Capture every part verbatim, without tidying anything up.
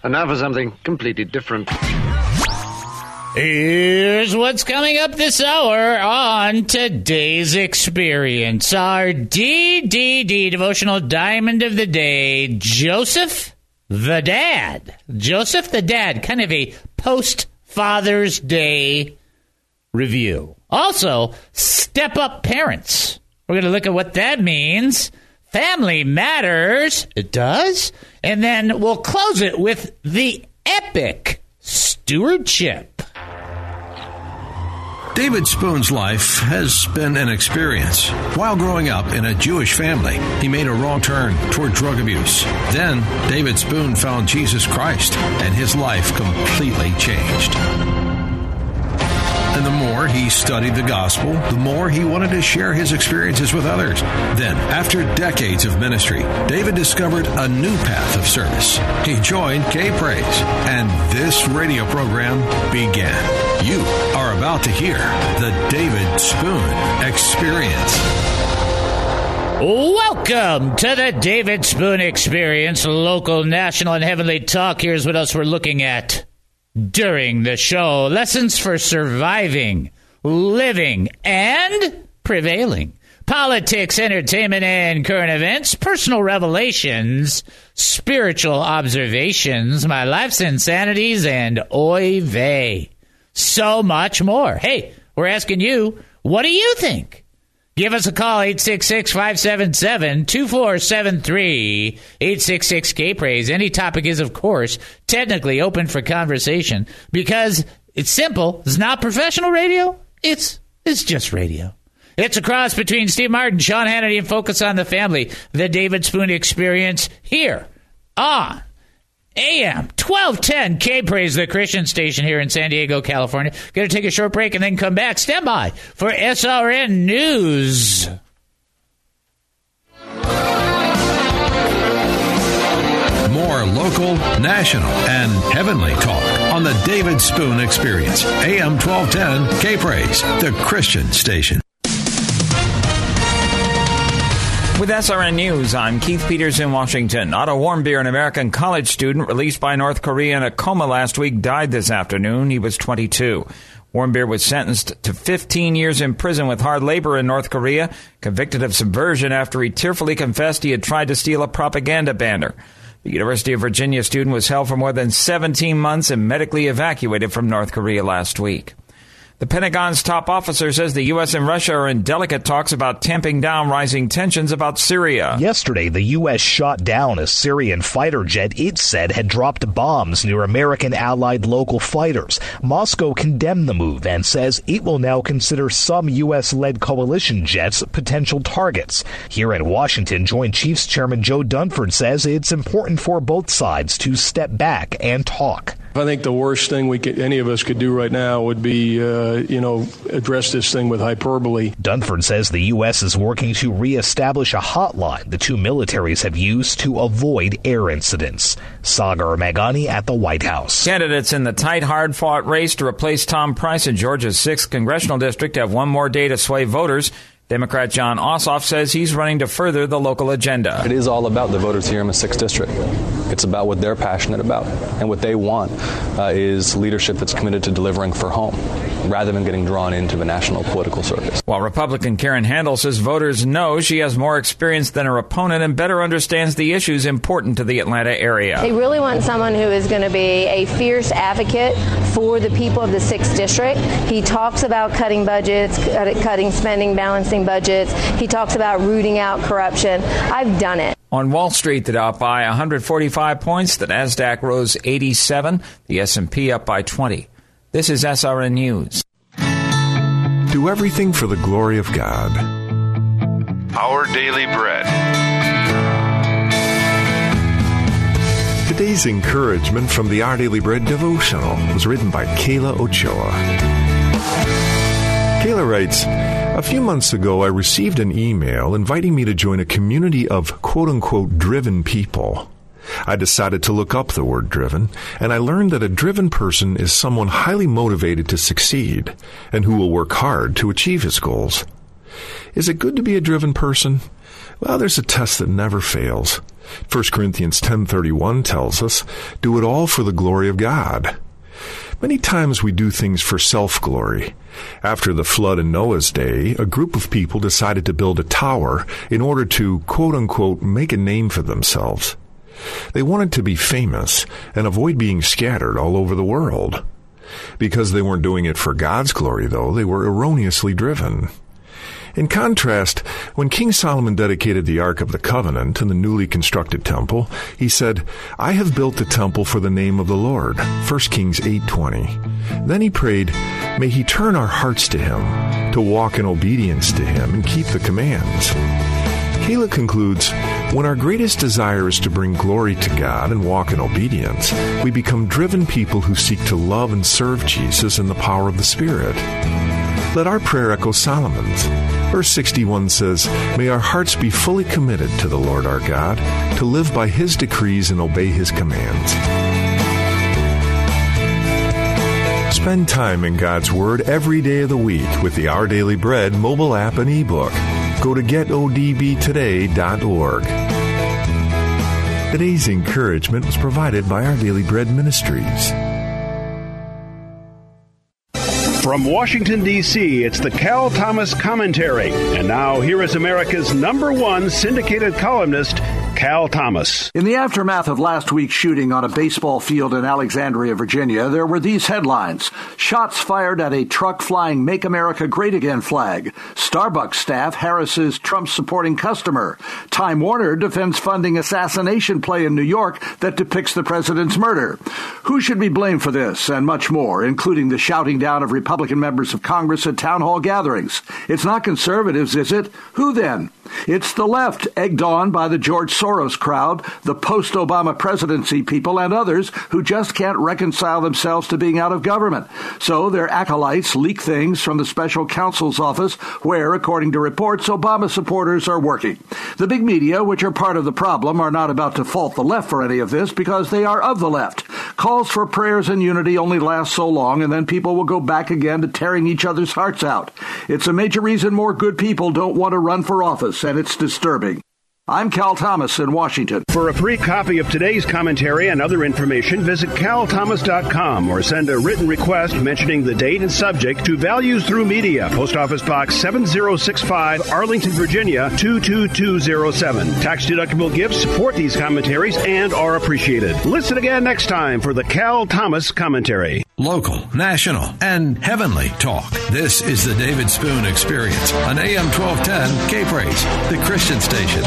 And now for something completely different. Here's what's coming up this hour on Today's Experience. Our D D D Devotional Diamond of the Day, Joseph the Dad. Joseph the Dad, kind of a post-Father's Day review. Also, Step Up Parents. We're going to look at what that means. Family matters. It does. And then we'll close it with the epic stewardship. David Spoon's life has been an experience. While growing up in a Jewish family, he made a wrong turn toward drug abuse. Then, David Spoon found Jesus Christ, and his life completely changed. And the more he studied the gospel, the more he wanted to share his experiences with others. Then, after decades of ministry, David discovered a new path of service. He joined K-Praise, and this radio program began. You are about to hear the David Spoon Experience. Welcome to the David Spoon Experience, local, national, and heavenly talk. Here's what else we're looking at during the show. Lessons for surviving, living, and prevailing. Politics, entertainment, and current events. Personal revelations. Spiritual observations. My life's insanities. And oy vey. So much more. Hey, we're asking you, what do you think? Give us a call, eight six six, five seven seven, two four seven three, eight six six, K-Praise. Any topic is, of course, technically open for conversation because it's simple. It's not professional radio. It's it's just radio. It's a cross between Steve Martin, Sean Hannity, and Focus on the Family. The David Spoon Experience here on A M twelve ten K-Praise, the Christian station here in San Diego, California. Going to take a short break and then come back. Stand by for S R N News. More local, national, and heavenly talk on the David Spoon Experience. A M twelve ten K-Praise, the Christian station. With S R N News, I'm Keith Peters in Washington. Otto Warmbier, an American college student released by North Korea in a coma last week, died this afternoon. He was twenty-two. Warmbier was sentenced to fifteen years in prison with hard labor in North Korea, convicted of subversion after he tearfully confessed he had tried to steal a propaganda banner. The University of Virginia student was held for more than seventeen months and medically evacuated from North Korea last week. The Pentagon's top officer says the U S and Russia are in delicate talks about tamping down rising tensions about Syria. Yesterday, the U S shot down a Syrian fighter jet it said had dropped bombs near American allied local fighters. Moscow condemned the move and says it will now consider some U S-led coalition jets potential targets. Here in Washington, Joint Chiefs Chairman Joe Dunford says it's important for both sides to step back and talk. I think the worst thing we could, any of us could do right now would be, uh, you know, address this thing with hyperbole. Dunford says the U S is working to reestablish a hotline the two militaries have used to avoid air incidents. Sagar Magani at the White House. Candidates in the tight, hard-fought race to replace Tom Price in Georgia's sixth congressional district have one more day to sway voters. Democrat John Ossoff says he's running to further the local agenda. It is all about the voters here in the sixth District. It's about what they're passionate about. And what they want uh, is leadership that's committed to delivering for home, rather than getting drawn into the national political circus. While Republican Karen Handel says voters know she has more experience than her opponent and better understands the issues important to the Atlanta area. They really want someone who is going to be a fierce advocate for the people of the sixth District. He talks about cutting budgets, cutting spending, balancing budgets. He talks about rooting out corruption. I've done it. On Wall Street, the Dow up by one hundred forty-five points. The Nasdaq rose eighty-seven. The S and P up by twenty. This is S R N News. Do everything for the glory of God. Our Daily Bread. Today's encouragement from the Our Daily Bread devotional was written by Kayla Ochoa. Kayla writes, a few months ago, I received an email inviting me to join a community of quote-unquote driven people. I decided to look up the word driven, and I learned that a driven person is someone highly motivated to succeed and who will work hard to achieve his goals. Is it good to be a driven person? Well, there's a test that never fails. First Corinthians ten thirty-one tells us, do it all for the glory of God. Many times we do things for self-glory. After the flood in Noah's day, a group of people decided to build a tower in order to, quote-unquote, make a name for themselves. They wanted to be famous and avoid being scattered all over the world. Because they weren't doing it for God's glory, though, they were erroneously driven. In contrast, when King Solomon dedicated the Ark of the Covenant and the newly constructed temple, he said, I have built the temple for the name of the Lord, First Kings eight twenty. Then he prayed, may he turn our hearts to him, to walk in obedience to him and keep the commands. Kayla concludes, when our greatest desire is to bring glory to God and walk in obedience, we become driven people who seek to love and serve Jesus in the power of the Spirit. Let our prayer echo Solomon's. Verse sixty-one says, may our hearts be fully committed to the Lord our God, to live by his decrees and obey his commands. Spend time in God's Word every day of the week with the Our Daily Bread mobile app and ebook. Go to get o d b today dot org. Today's encouragement was provided by Our Daily Bread Ministries. From Washington, D C, it's the Cal Thomas Commentary. And now, here is America's number one syndicated columnist, Cal Thomas. In the aftermath of last week's shooting on a baseball field in Alexandria, Virginia, there were these headlines. Shots fired at a truck flying Make America Great Again flag. Starbucks staff harasses Trump-supporting customer. Time Warner defends funding assassination play in New York that depicts the president's murder. Who should be blamed for this and much more, including the shouting down of Republican members of Congress at town hall gatherings? It's not conservatives, is it? Who then? It's the left, egged on by the George Soros crowd, the post-Obama presidency people, and others who just can't reconcile themselves to being out of government. So their acolytes leak things from the special counsel's office where, according to reports, Obama supporters are working. The big media, which are part of the problem, are not about to fault the left for any of this because they are of the left. Calls for prayers and unity only last so long, and then people will go back again to tearing each other's hearts out. It's a major reason more good people don't want to run for office, and it's disturbing. I'm Cal Thomas in Washington. For a free copy of today's commentary and other information, visit cal thomas dot com or send a written request mentioning the date and subject to Values Through Media, Post Office Box seven zero six five, Arlington, Virginia two two two zero seven. Tax-deductible gifts support these commentaries and are appreciated. Listen again next time for the Cal Thomas Commentary. Local, national, and heavenly talk. This is the David Spoon Experience on A M twelve ten K-Praise, the Christian station.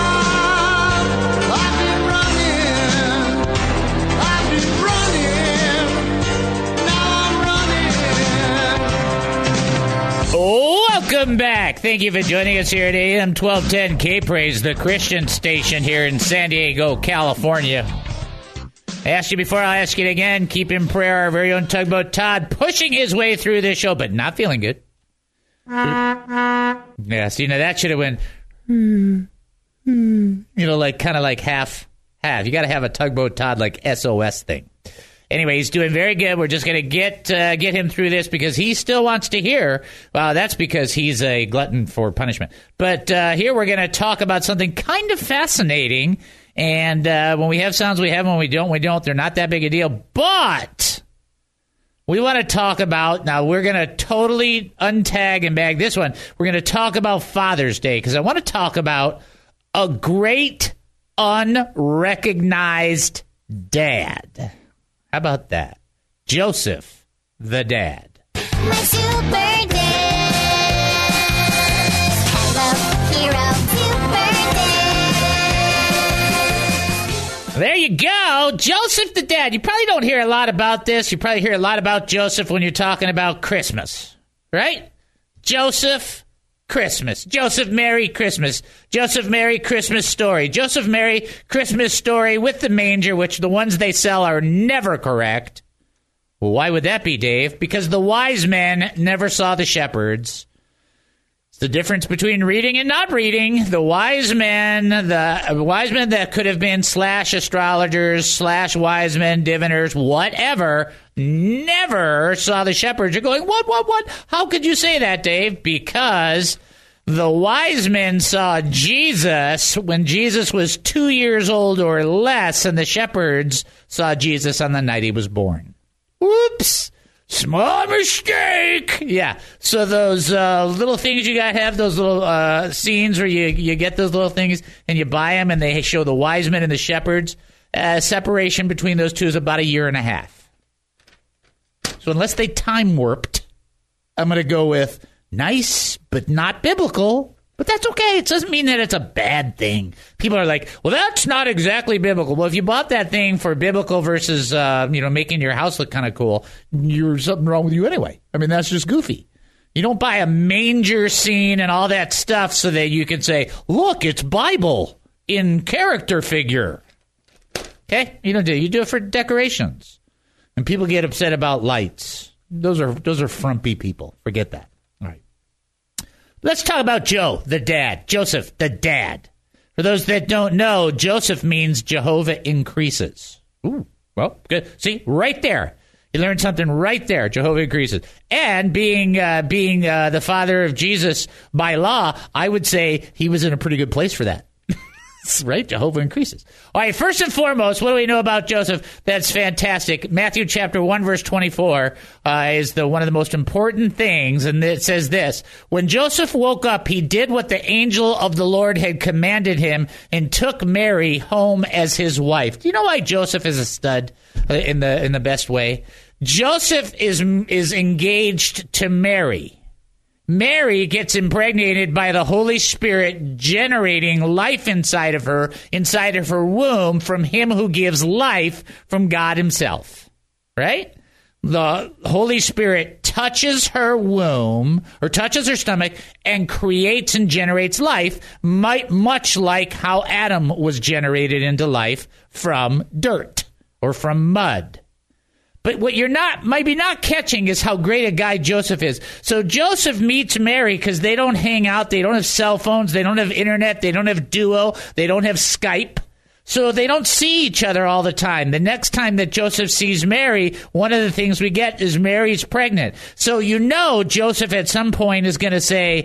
Welcome back. Thank you for joining us here at A M twelve ten K-Praise, the Christian station here in San Diego, California. I asked you before, I'll ask you again. Keep in prayer our very own Tugboat Todd pushing his way through this show, but not feeling good. Yeah, so, you know, that should have went, you know, like kind of like half, half. You got to have a Tugboat Todd like S O S thing. Anyway, he's doing very good. We're just going to get uh, get him through this because he still wants to hear. Well, that's because he's a glutton for punishment. But uh, here we're going to talk about something kind of fascinating. And uh, when we have sounds, we have them. When we don't, we don't. They're not that big a deal. But we want to talk about, now we're going to totally untag and bag this one. We're going to talk about Father's Day because I want to talk about a great unrecognized dad. How about that? Joseph, the dad. My super dad. Hello, hero, super dad. There you go. Joseph, the dad. You probably don't hear a lot about this. You probably hear a lot about Joseph when you're talking about Christmas, right? Joseph, Christmas. Joseph, Merry Christmas. Joseph, Merry Christmas Story. Joseph, Merry Christmas Story with the manger, which the ones they sell are never correct. Well, why would that be, Dave? Because the wise men never saw the shepherds. It's the difference between reading and not reading. The wise men, the wise men that could have been slash astrologers, slash wise men, diviners, whatever, never saw the shepherds. You're going, what, what, what? How could you say that, Dave? Because The wise men saw Jesus when Jesus was two years old or less, and the shepherds saw Jesus on the night he was born. Whoops. Small mistake. Yeah. So those uh, little things you got to have, those little uh, scenes where you, you get those little things and you buy them and they show the wise men and the shepherds. Uh, separation between those two is about a year and a half. So unless they time warped, I'm going to go with nice but not biblical. But that's okay. It doesn't mean that it's a bad thing. People are like, well, that's not exactly biblical. Well, if you bought that thing for biblical versus, uh, you know, making your house look kind of cool, there's something wrong with you anyway. I mean, that's just goofy. You don't buy a manger scene and all that stuff so that you can say, look, it's Bible in character figure. Okay? You don't do it. You do it for decorations. And people get upset about lights. Those are those are frumpy people. Forget that. Let's talk about Joe, the dad. Joseph, the dad. For those that don't know, Joseph means Jehovah increases. Ooh, well, good. See, right there. You learned something right there. Jehovah increases. And being uh, being uh, the father of Jesus by law, I would say he was in a pretty good place for that. Right? Jehovah increases. All right, first and foremost, what do we know about Joseph? That's fantastic. Matthew chapter one, verse twenty-four uh, is the one of the most important things, and it says this. When Joseph woke up, he did what the angel of the Lord had commanded him and took Mary home as his wife. Do you know why Joseph is a stud in the in the best way? Joseph is is engaged to Mary. Mary gets impregnated by the Holy Spirit, generating life inside of her, inside of her womb, from him who gives life, from God himself. Right? The Holy Spirit touches her womb, or touches her stomach, and creates and generates life, much like how Adam was generated into life from dirt, or from mud. But what you're not, maybe not catching is how great a guy Joseph is. So Joseph meets Mary because they don't hang out. They don't have cell phones. They don't have internet. They don't have Duo. They don't have Skype. So they don't see each other all the time. The next time that Joseph sees Mary, one of the things we get is Mary's pregnant. So you know Joseph at some point is going to say,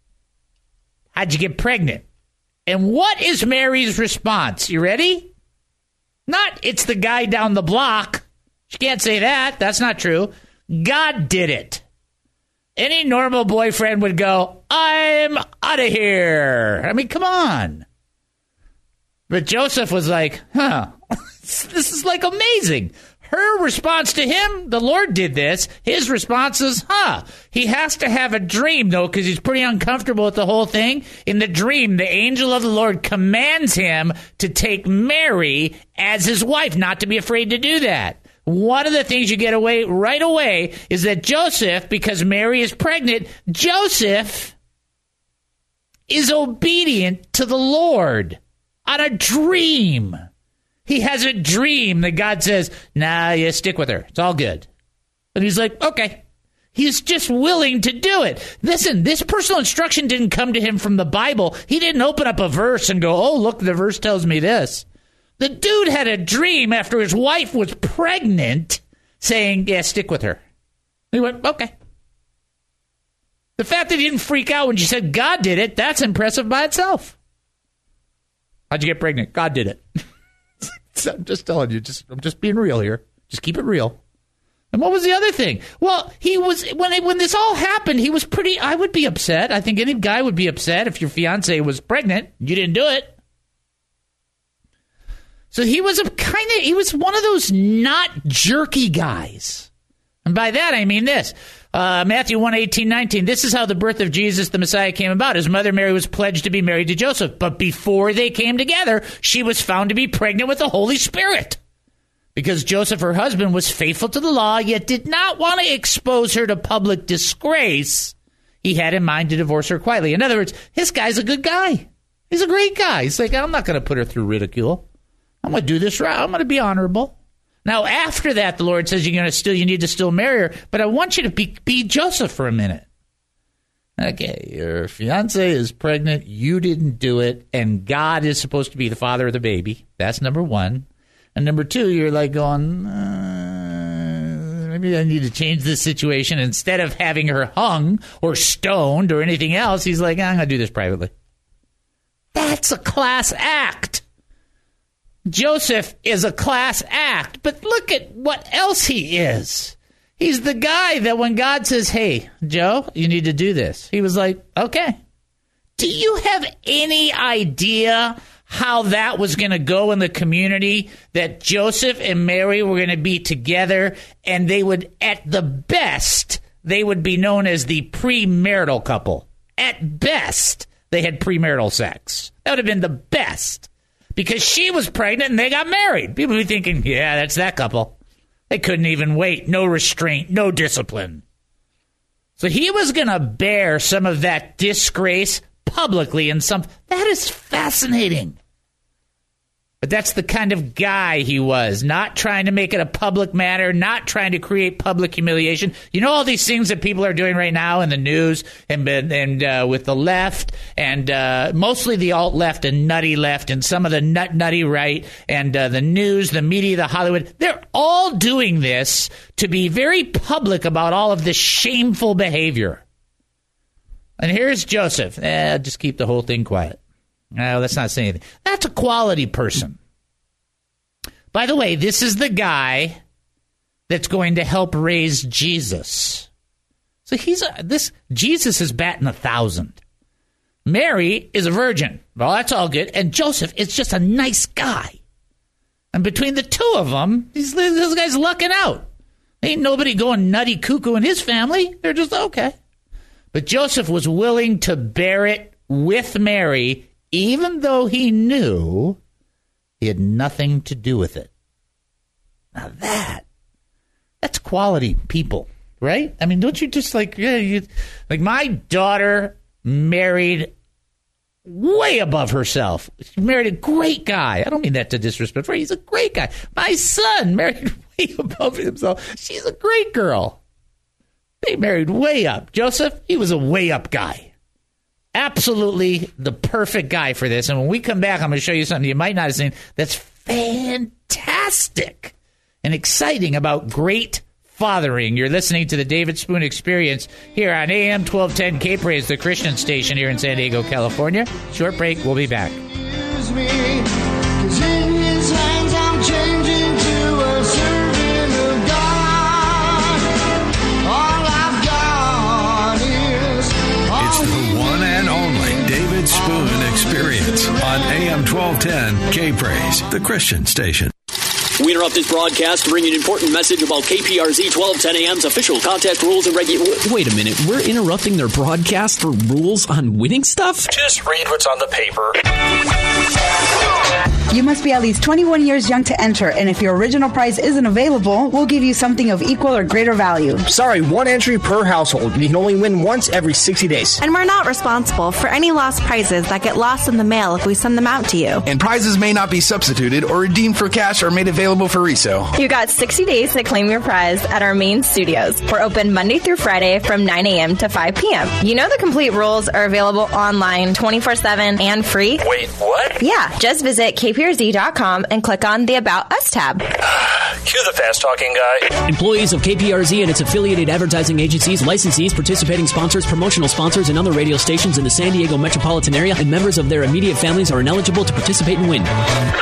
how'd you get pregnant? And what is Mary's response? You ready? Not, it's the guy down the block. She can't say that. That's not true. God did it. Any normal boyfriend would go, I'm out of here. I mean, come on. But Joseph was like, huh, this is like amazing. Her response to him, the Lord did this. His response is, huh. He has to have a dream, though, because he's pretty uncomfortable with the whole thing. In the dream, the angel of the Lord commands him to take Mary as his wife, not to be afraid to do that. One of the things you get away right away is that Joseph, because Mary is pregnant, Joseph is obedient to the Lord on a dream. He has a dream that God says, nah, you stick with her. It's all good. And he's like, okay. He's just willing to do it. Listen, this personal instruction didn't come to him from the Bible. He didn't open up a verse and go, oh, look, the verse tells me this. The dude had a dream after his wife was pregnant saying, yeah, stick with her. He went, okay. The fact that he didn't freak out when she said God did it, that's impressive by itself. How'd you get pregnant? God did it. So I'm just telling you, just I'm just being real here. Just keep it real. And what was the other thing? Well, he was, when it, when this all happened, he was pretty, I would be upset. I think any guy would be upset if your fiance was pregnant. You didn't do it. So he was a kind of, he was one of those not jerky guys. And by that, I mean this. Uh, Matthew one, eighteen, nineteen. This is how the birth of Jesus, the Messiah, came about. His mother Mary was pledged to be married to Joseph. But before they came together, she was found to be pregnant with the Holy Spirit. Because Joseph, her husband, was faithful to the law, yet did not want to expose her to public disgrace. He had in mind to divorce her quietly. In other words, this guy's a good guy. He's a great guy. He's like, I'm not going to put her through ridicule. I'm going to do this right. I'm going to be honorable. Now, after that, the Lord says you're going to still, you need to still marry her, but I want you to be, be Joseph for a minute. Okay, your fiance is pregnant. You didn't do it, and God is supposed to be the father of the baby. That's number one. And number two, you're like going, uh, maybe I need to change this situation. Instead of having her hung or stoned or anything else, he's like, I'm going to do this privately. That's a class act. Joseph is a class act, but look at what else he is. He's the guy that when God says, hey, Joe, you need to do this, he was like, okay. Do you have any idea how that was going to go in the community, that Joseph and Mary were going to be together, and they would, at the best, they would be known as the premarital couple. At best, they had premarital sex. That would have been the best, because she was pregnant and they got married. People would be thinking, yeah, that's that couple. They couldn't even wait. No restraint, no discipline. So he was going to bear some of that disgrace publicly in some. That is fascinating. But that's the kind of guy he was, not trying to make it a public matter, not trying to create public humiliation. You know all these things that people are doing right now in the news and and uh, with the left, and uh, mostly the alt-left and nutty left and some of the nut nutty right, and uh, the news, the media, the Hollywood. They're all doing this to be very public about all of this shameful behavior. And here's Joseph. Eh, just keep the whole thing quiet. No, let's not say anything. That's a quality person. By the way, this is the guy that's going to help raise Jesus. So he's a, this Jesus is batting a thousand. Mary is a virgin. Well, that's all good. And Joseph is just a nice guy. And between the two of them, these this guy's lucking out. Ain't nobody going nutty cuckoo in his family. They're just okay. But Joseph was willing to bear it with Mary, even though he knew he had nothing to do with it. Now that, that's quality people, right? I mean, don't you just like, yeah, you, like my daughter married way above herself. She married a great guy. I don't mean that to disrespect her. He's a great guy. My son married way above himself. She's a great girl. They married way up. Joseph, he was a way up guy. Absolutely the perfect guy for this. And when we come back, I'm going to show you something you might not have seen that's fantastic and exciting about great fathering. You're listening to the David Spoon Experience here on A M twelve ten K-Praise, the Christian station here in San Diego, California. Short break. We'll be back. Spoon Experience on A M twelve ten K-Praise, the Christian station. We interrupt this broadcast to bring you an important message about K P R Z twelve ten A M's official contest rules and regulations. Wait a minute, we're interrupting their broadcast for rules on winning stuff? Just read what's on the paper. You must be at least twenty-one years young to enter, and if your original prize isn't available, we'll give you something of equal or greater value. Sorry, one entry per household. You can only win once every sixty days. And we're not responsible for any lost prizes that get lost in the mail if we send them out to you. And prizes may not be substituted or redeemed for cash or made available for resale. You got sixty days to claim your prize at our main studios. We're open Monday through Friday from nine a.m. to five p.m. You know the complete rules are available online twenty-four seven and free? Wait, what? Yeah, just visit K P R Z dot com and click on the About Us tab. Cue the fast-talking guy. Employees of K P R Z and its affiliated advertising agencies, licensees, participating sponsors, promotional sponsors, and other radio stations in the San Diego metropolitan area and members of their immediate families are ineligible to participate and win.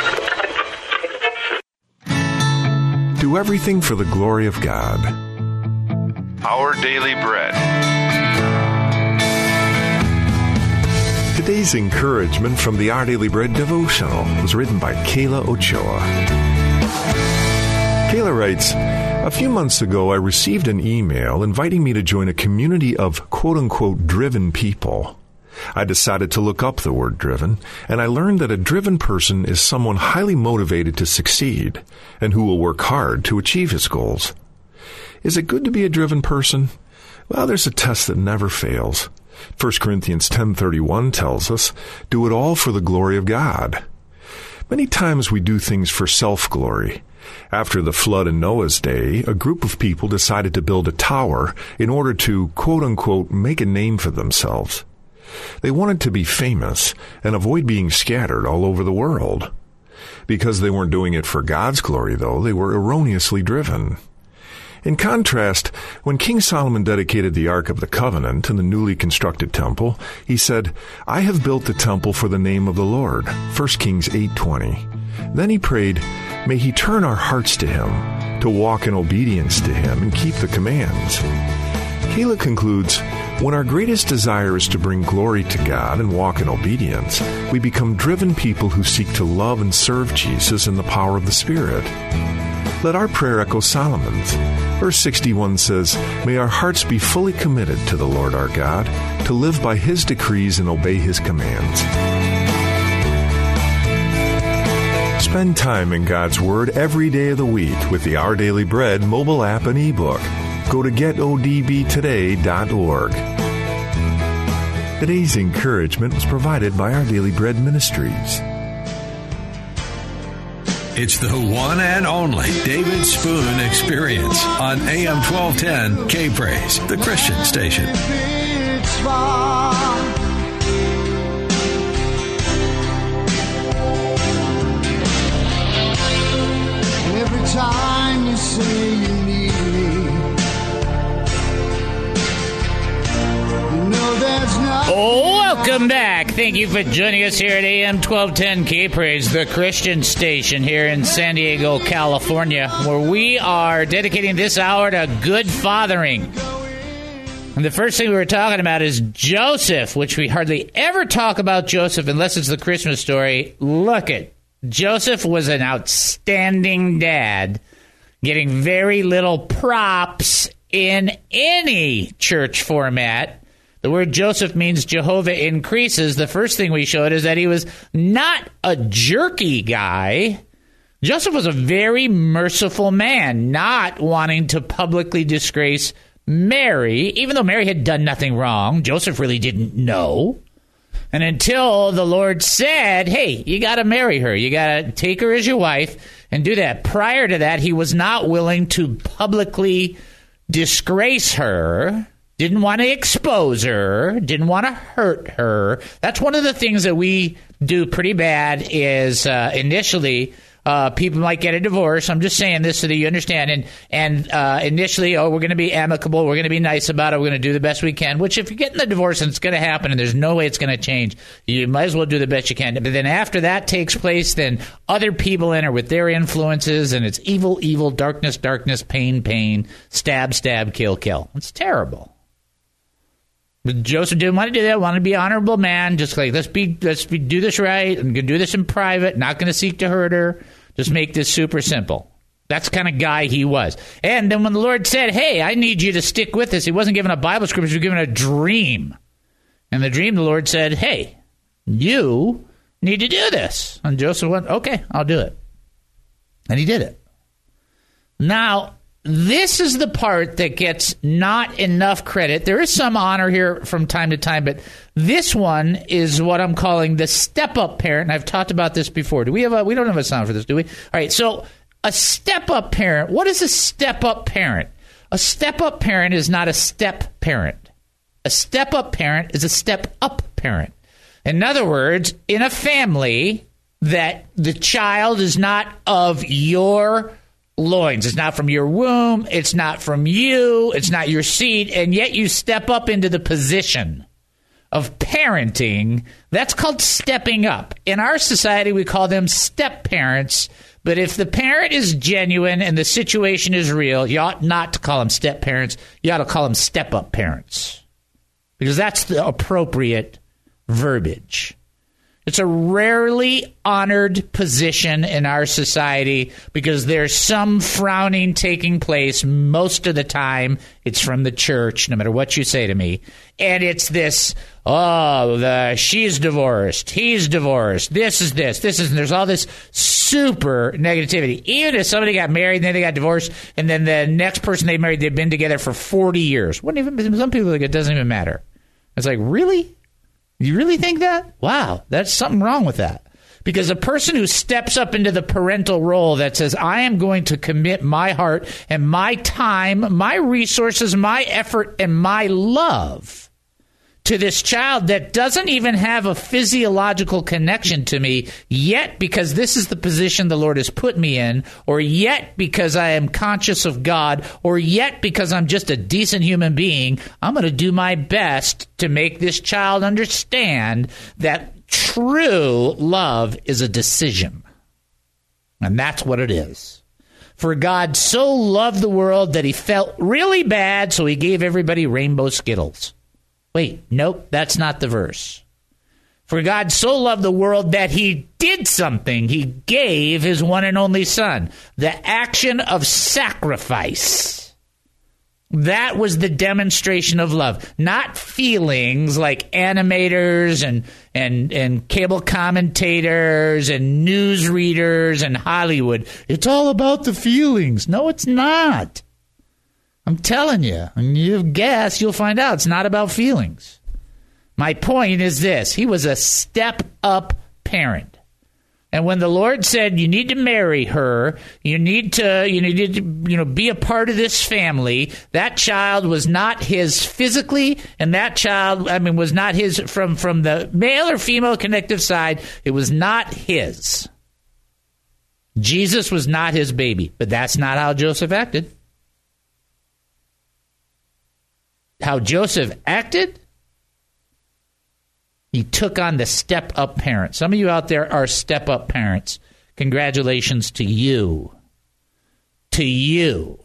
Do everything for the glory of God. Our Daily Bread. Today's encouragement from the Our Daily Bread devotional was written by Kayla Ochoa. Kayla writes, a few months ago I received an email inviting me to join a community of quote-unquote driven people. I decided to look up the word driven, and I learned that a driven person is someone highly motivated to succeed and who will work hard to achieve his goals. Is it good to be a driven person? Well, there's a test that never fails. First Corinthians ten thirty-one tells us, do it all for the glory of God. Many times we do things for self-glory. After the flood in Noah's day, a group of people decided to build a tower in order to, quote-unquote, make a name for themselves. They wanted to be famous and avoid being scattered all over the world. Because they weren't doing it for God's glory, though, they were erroneously driven. In contrast, when King Solomon dedicated the Ark of the Covenant in the newly constructed temple, he said, I have built the temple for the name of the Lord, First Kings eight twenty. Then he prayed, may he turn our hearts to him, to walk in obedience to him and keep the commands. Kayla concludes, when our greatest desire is to bring glory to God and walk in obedience, we become driven people who seek to love and serve Jesus in the power of the Spirit. Let our prayer echo Solomon's. Verse sixty-one says, may our hearts be fully committed to the Lord our God, to live by his decrees and obey his commands. Spend time in God's Word every day of the week with the Our Daily Bread mobile app and ebook. Go to get o d b today dot org. Today's encouragement was provided by Our Daily Bread Ministries. It's the one and only David Spoon Experience on A M twelve ten K-Praise, the Christian station. Every time you say you need me, you know there's nothing. Welcome back. Thank you for joining us here at A M twelve ten K-Praise, the Christian station here in San Diego, California, where we are dedicating this hour to good fathering. And the first thing we were talking about is Joseph, which we hardly ever talk about Joseph unless it's the Christmas story. Look it. Joseph was an outstanding dad, getting very little props in any church format. The word Joseph means Jehovah increases. The first thing we showed is that he was not a jerky guy. Joseph was a very merciful man, not wanting to publicly disgrace Mary, even though Mary had done nothing wrong. Joseph really didn't know. And until the Lord said, hey, you got to marry her. You got to take her as your wife and do that. Prior to that, he was not willing to publicly disgrace her, didn't want to expose her, didn't want to hurt her. That's one of the things that we do pretty bad is uh, initially uh, people might get a divorce. I'm just saying this so that you understand. And and uh, initially, oh, we're going to be amicable. We're going to be nice about it. We're going to do the best we can, which if you're getting the divorce and it's going to happen and there's no way it's going to change, you might as well do the best you can. But then after that takes place, then other people enter with their influences and it's evil, evil, darkness, darkness, pain, pain, stab, stab, kill, kill. It's terrible. But Joseph didn't want to do that. Wanted to be an honorable man. Just like, let's be, let's be, do this right. I'm going to do this in private. Not going to seek to hurt her. Just make this super simple. That's the kind of guy he was. And then when the Lord said, hey, I need you to stick with this, he wasn't given a Bible scripture, he was given a dream. And the dream, the Lord said, hey, you need to do this. And Joseph went, okay, I'll do it. And he did it. Now, this is the part that gets not enough credit. There is some honor here from time to time, but this one is what I'm calling the step-up parent. And I've talked about this before. Do we have a? We don't have a sound for this, do we? All right. So a step-up parent. What is a step-up parent? A step-up parent is not a step parent. A step-up parent is a step-up parent. In other words, in a family that the child is not of your loins. It's not from your womb. It's not from you. It's not your seed. And yet you step up into the position of parenting. That's called stepping up. In our society, we call them step parents. But if the parent is genuine and the situation is real, you ought not to call them step parents. You ought to call them step up parents. Because that's the appropriate verbiage. It's a rarely honored position in our society because there's some frowning taking place most of the time. It's from the church, no matter what you say to me. And it's this, oh, the she's divorced, he's divorced, this is this, this is, and there's all this super negativity. Even if somebody got married and then they got divorced, and then the next person they married, they've been together for forty years. Wouldn't even, some people think it doesn't even matter. It's like, really? You really think that? Wow, there's something wrong with that. Because a person who steps up into the parental role that says, I am going to commit my heart and my time, my resources, my effort, and my love to this child that doesn't even have a physiological connection to me yet, because this is the position the Lord has put me in, or yet because I am conscious of God, or yet because I'm just a decent human being. I'm going to do my best to make this child understand that true love is a decision. And that's what it is. For God so loved the world that he felt really bad, so he gave everybody rainbow Skittles. Wait, nope, that's not the verse. For God so loved the world that he did something. He gave his one and only son. The action of sacrifice. That was the demonstration of love. Not feelings like animators and, and, and cable commentators and news readers and Hollywood. It's all about the feelings. No, it's not. I'm telling you, and you guess, you'll find out it's not about feelings. My point is this. He was a step-up parent. And when the Lord said, you need to marry her, you need to, you need to, you know, be a part of this family, that child was not his physically, and that child, I mean, was not his from, from the male or female connective side. It was not his. Jesus was not his baby, but that's not how Joseph acted. How Joseph acted, he took on the step-up parent. Some of you out there are step-up parents. Congratulations to you. To you.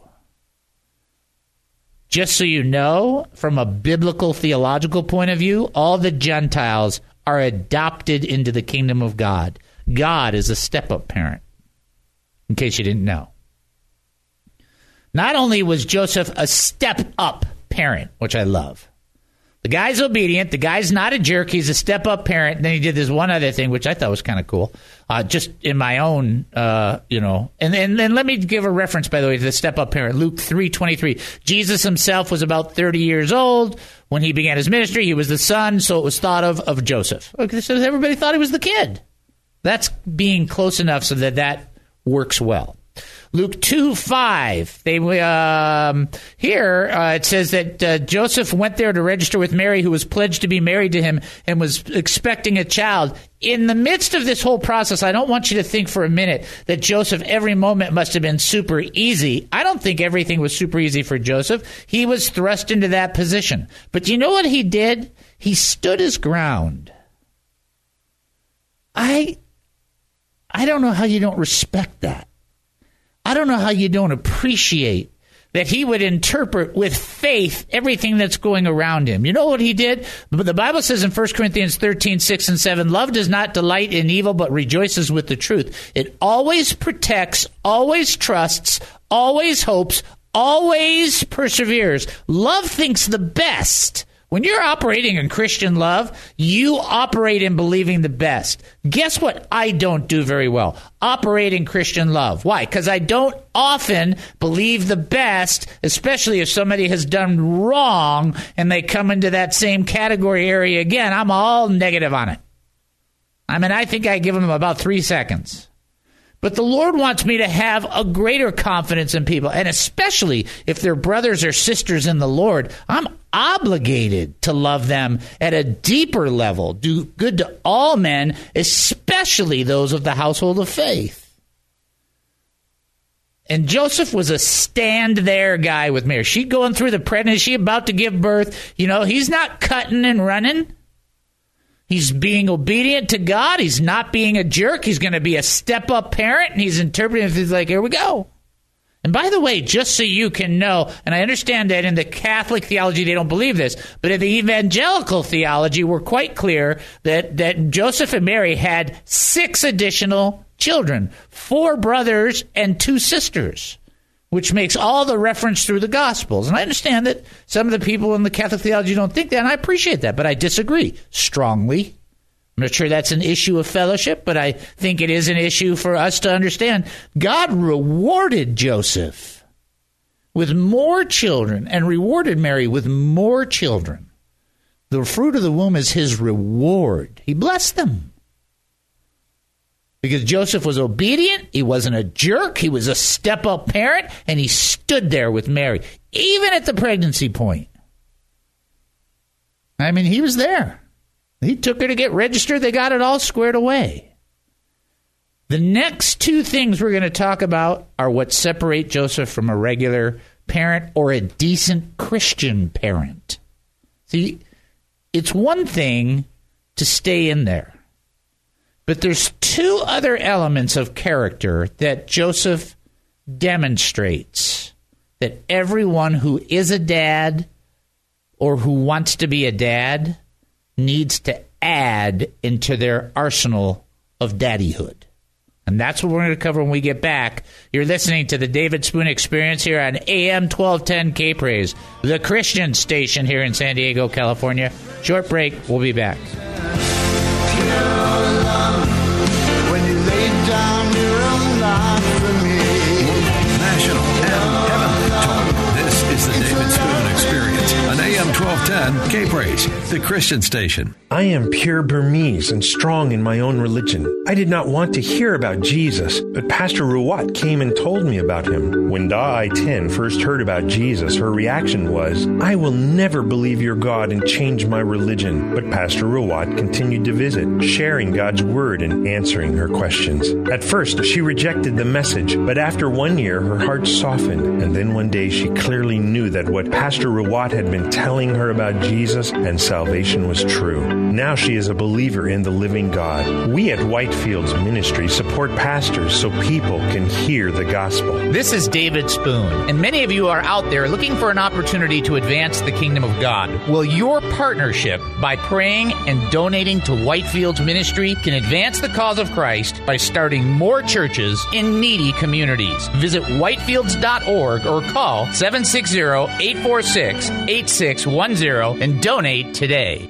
Just so you know, from a biblical theological point of view, all the Gentiles are adopted into the kingdom of God. God is a step-up parent, in case you didn't know. Not only was Joseph a step-up parent, which I love. The guy's obedient. The guy's not a jerk. He's a step-up parent. And then he did this one other thing, which I thought was kind of cool, uh, just in my own, uh, you know. And then and, let me give a reference, by the way, to the step-up parent. Luke three twenty-three. Jesus himself was about thirty years old when he began his ministry. He was the son, so it was thought of of Joseph. Okay, so everybody thought he was the kid. That's being close enough so that that works well. Luke two five. They um, here uh, it says that uh, Joseph went there to register with Mary, who was pledged to be married to him and was expecting a child. In the midst of this whole process, I don't want you to think for a minute that Joseph every moment must have been super easy. I don't think everything was super easy for Joseph. He was thrust into that position. But you know what he did? He stood his ground. I I don't know how you don't respect that. I don't know how you don't appreciate that he would interpret with faith everything that's going around him. You know what he did? The Bible says in First Corinthians thirteen, six and seven, love does not delight in evil, but rejoices with the truth. It always protects, always trusts, always hopes, always perseveres. Love thinks the best. When you're operating in Christian love, you operate in believing the best. Guess what I don't do very well? Operate in Christian love. Why? Because I don't often believe the best, especially if somebody has done wrong and they come into that same category area again. I'm all negative on it. I mean, I think I give them about three seconds. But the Lord wants me to have a greater confidence in people, and especially if they're brothers or sisters in the Lord, I'm obligated to love them at a deeper level, do good to all men, especially those of the household of faith. And Joseph was a stand-there guy with Mary. She going through the pregnancy, she about to give birth. You know, he's not cutting and running. He's being obedient to God. He's not being a jerk. He's going to be a step-up parent, and he's interpreting it. He's like, here we go. And by the way, just so you can know, and I understand that in the Catholic theology they don't believe this, but in the evangelical theology we're quite clear that, that Joseph and Mary had six additional children, four brothers and two sisters, which makes all the reference through the Gospels. And I understand that some of the people in the Catholic theology don't think that, and I appreciate that, but I disagree strongly. I'm not sure that's an issue of fellowship, but I think it is an issue for us to understand. God rewarded Joseph with more children and rewarded Mary with more children. The fruit of the womb is his reward. He blessed them. Because Joseph was obedient, he wasn't a jerk, he was a step-up parent, and he stood there with Mary, even at the pregnancy point. I mean, he was there. He took her to get registered. They got it all squared away. The next two things we're going to talk about are what separate Joseph from a regular parent or a decent Christian parent. See, it's one thing to stay in there, but there's two other elements of character that Joseph demonstrates that everyone who is a dad or who wants to be a dad needs to add into their arsenal of daddyhood. And that's what we're going to cover when we get back. You're listening to the David Spoon Experience here on A M twelve ten K-Praise, the Christian station here in San Diego, California. Short break. We'll be back. When you laid down your own life for me. National and Heavenly Talk. This is the David Spoon Experience on A M twelve ten K-Praise, the Christian station. I am pure Burmese and strong in my own religion. I did not want to hear about Jesus, but Pastor Ruwat came and told me about him. When Da I Tin first heard about Jesus, her reaction was, I will never believe your God and change my religion. But Pastor Ruwat continued to visit, sharing God's word and answering her questions. At first, she rejected the message, but after one year, her heart softened. And then one day, she clearly knew that what Pastor Ruwat had been telling her about Jesus and salvation was true. Now she is a believer in the living God. We at Whitefields Ministry support pastors so people can hear the gospel. This is David Spoon, and many of you are out there looking for an opportunity to advance the kingdom of God. Well, your partnership by praying and donating to Whitefields Ministry can advance the cause of Christ by starting more churches in needy communities. Visit whitefields dot org or call seven six zero, eight four six, eight six one zero and donate today.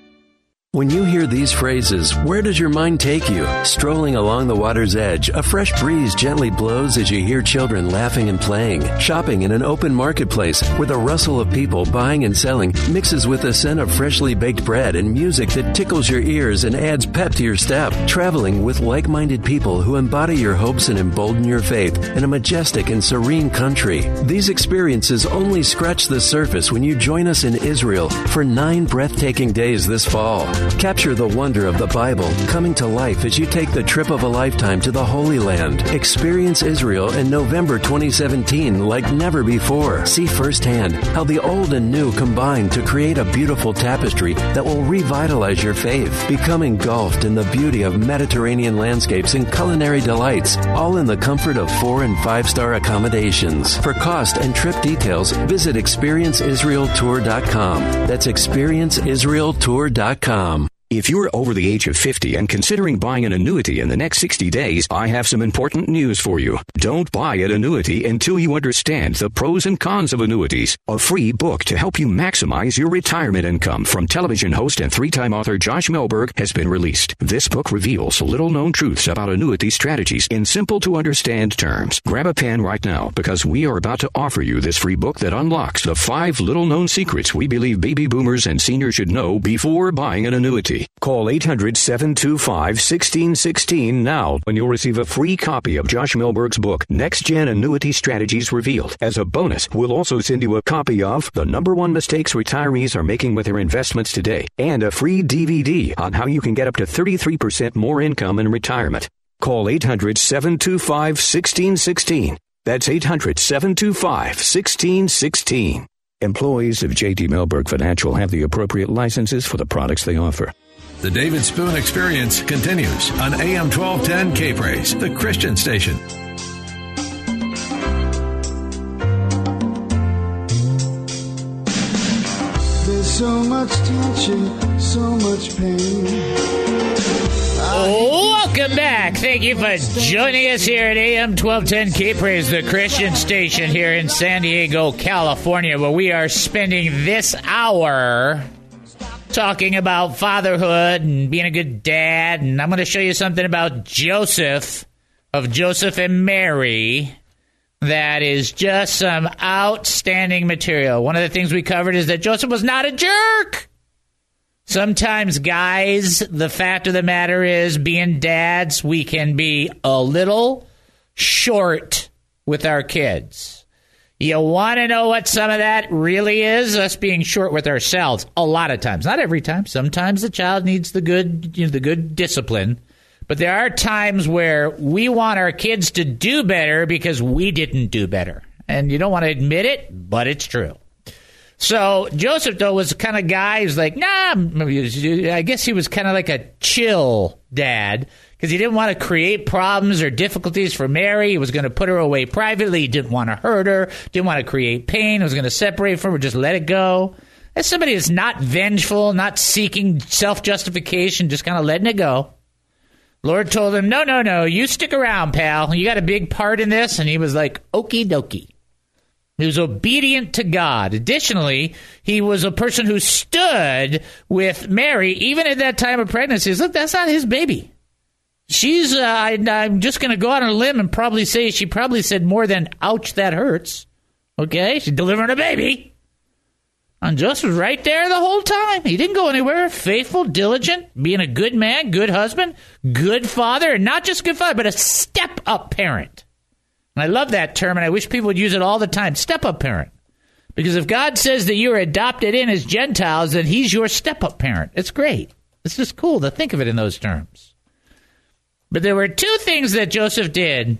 When you hear these phrases, where does your mind take you? Strolling along the water's edge, a fresh breeze gently blows as you hear children laughing and playing. Shopping in an open marketplace where the rustle of people buying and selling mixes with the scent of freshly baked bread and music that tickles your ears and adds pep to your step. Traveling with like-minded people who embody your hopes and embolden your faith in a majestic and serene country. These experiences only scratch the surface when you join us in Israel for nine breathtaking days this fall. Capture the wonder of the Bible coming to life as you take the trip of a lifetime to the Holy Land. Experience Israel in November twenty seventeen like never before. See firsthand how the old and new combine to create a beautiful tapestry that will revitalize your faith. Become engulfed in the beauty of Mediterranean landscapes and culinary delights, all in the comfort of four and five-star accommodations. For cost and trip details, visit experience israel tour dot com. That's experience israel tour dot com. If you're over the age of fifty and considering buying an annuity in the next sixty days, I have some important news for you. Don't buy an annuity until you understand the pros and cons of annuities. A free book to help you maximize your retirement income from television host and three-time author Josh Melberg has been released. This book reveals little-known truths about annuity strategies in simple-to-understand terms. Grab a pen right now because we are about to offer you this free book that unlocks the five little-known secrets we believe baby boomers and seniors should know before buying an annuity. Call eight hundred, seven two five, one six one six now and you'll receive a free copy of Josh Melberg's book, Next Gen Annuity Strategies Revealed. As a bonus, we'll also send you a copy of The Number One Mistakes Retirees Are Making with Their Investments Today and a free D V D on how you can get up to thirty-three percent more income in retirement. Call eight hundred, seven two five, one six one six. That's eight hundred, seven two five, one six one six. Employees of J T Melberg Financial have the appropriate licenses for the products they offer. The David Spoon Experience continues on A M twelve ten K-Praise, the Christian station. There's so much tension, so much pain. Welcome back. Thank you for joining us here at A M twelve ten K-Praise, the Christian station here in San Diego, California, where we are spending this hour talking about fatherhood and being a good dad. And I'm going to show you something about Joseph, of Joseph and Mary, that is just some outstanding material. One of the things we covered is that Joseph was not a jerk. Sometimes, guys, the fact of the matter is, being dads, we can be a little short with our kids. You want to know what some of that really is? Us being short with ourselves. A lot of times. Not every time. Sometimes the child needs the good, you know, the good discipline. But there are times where we want our kids to do better because we didn't do better. And you don't want to admit it, but it's true. So Joseph, though, was the kind of guy who's like, nah, I guess he was kind of like a chill dad. Because he didn't want to create problems or difficulties for Mary. He was going to put her away privately. He didn't want to hurt her. Didn't want to create pain. He was going to separate from her. Just let it go. As somebody who's not vengeful, not seeking self-justification, just kind of letting it go. Lord told him, no, no, no. You stick around, pal. You got a big part in this. And he was like, okie dokie. He was obedient to God. Additionally, he was a person who stood with Mary, even at that time of pregnancy. Look, that's not his baby. She's, uh, I, I'm just going to go out on a limb and probably say she probably said more than, ouch, that hurts. Okay? She's delivering a baby. And Joseph was right there the whole time. He didn't go anywhere. Faithful, diligent, being a good man, good husband, good father, and not just good father, but a step-up parent. And I love that term, and I wish people would use it all the time, step-up parent. Because if God says that you're adopted in as Gentiles, then he's your step-up parent. It's great. It's just cool to think of it in those terms. But there were two things that Joseph did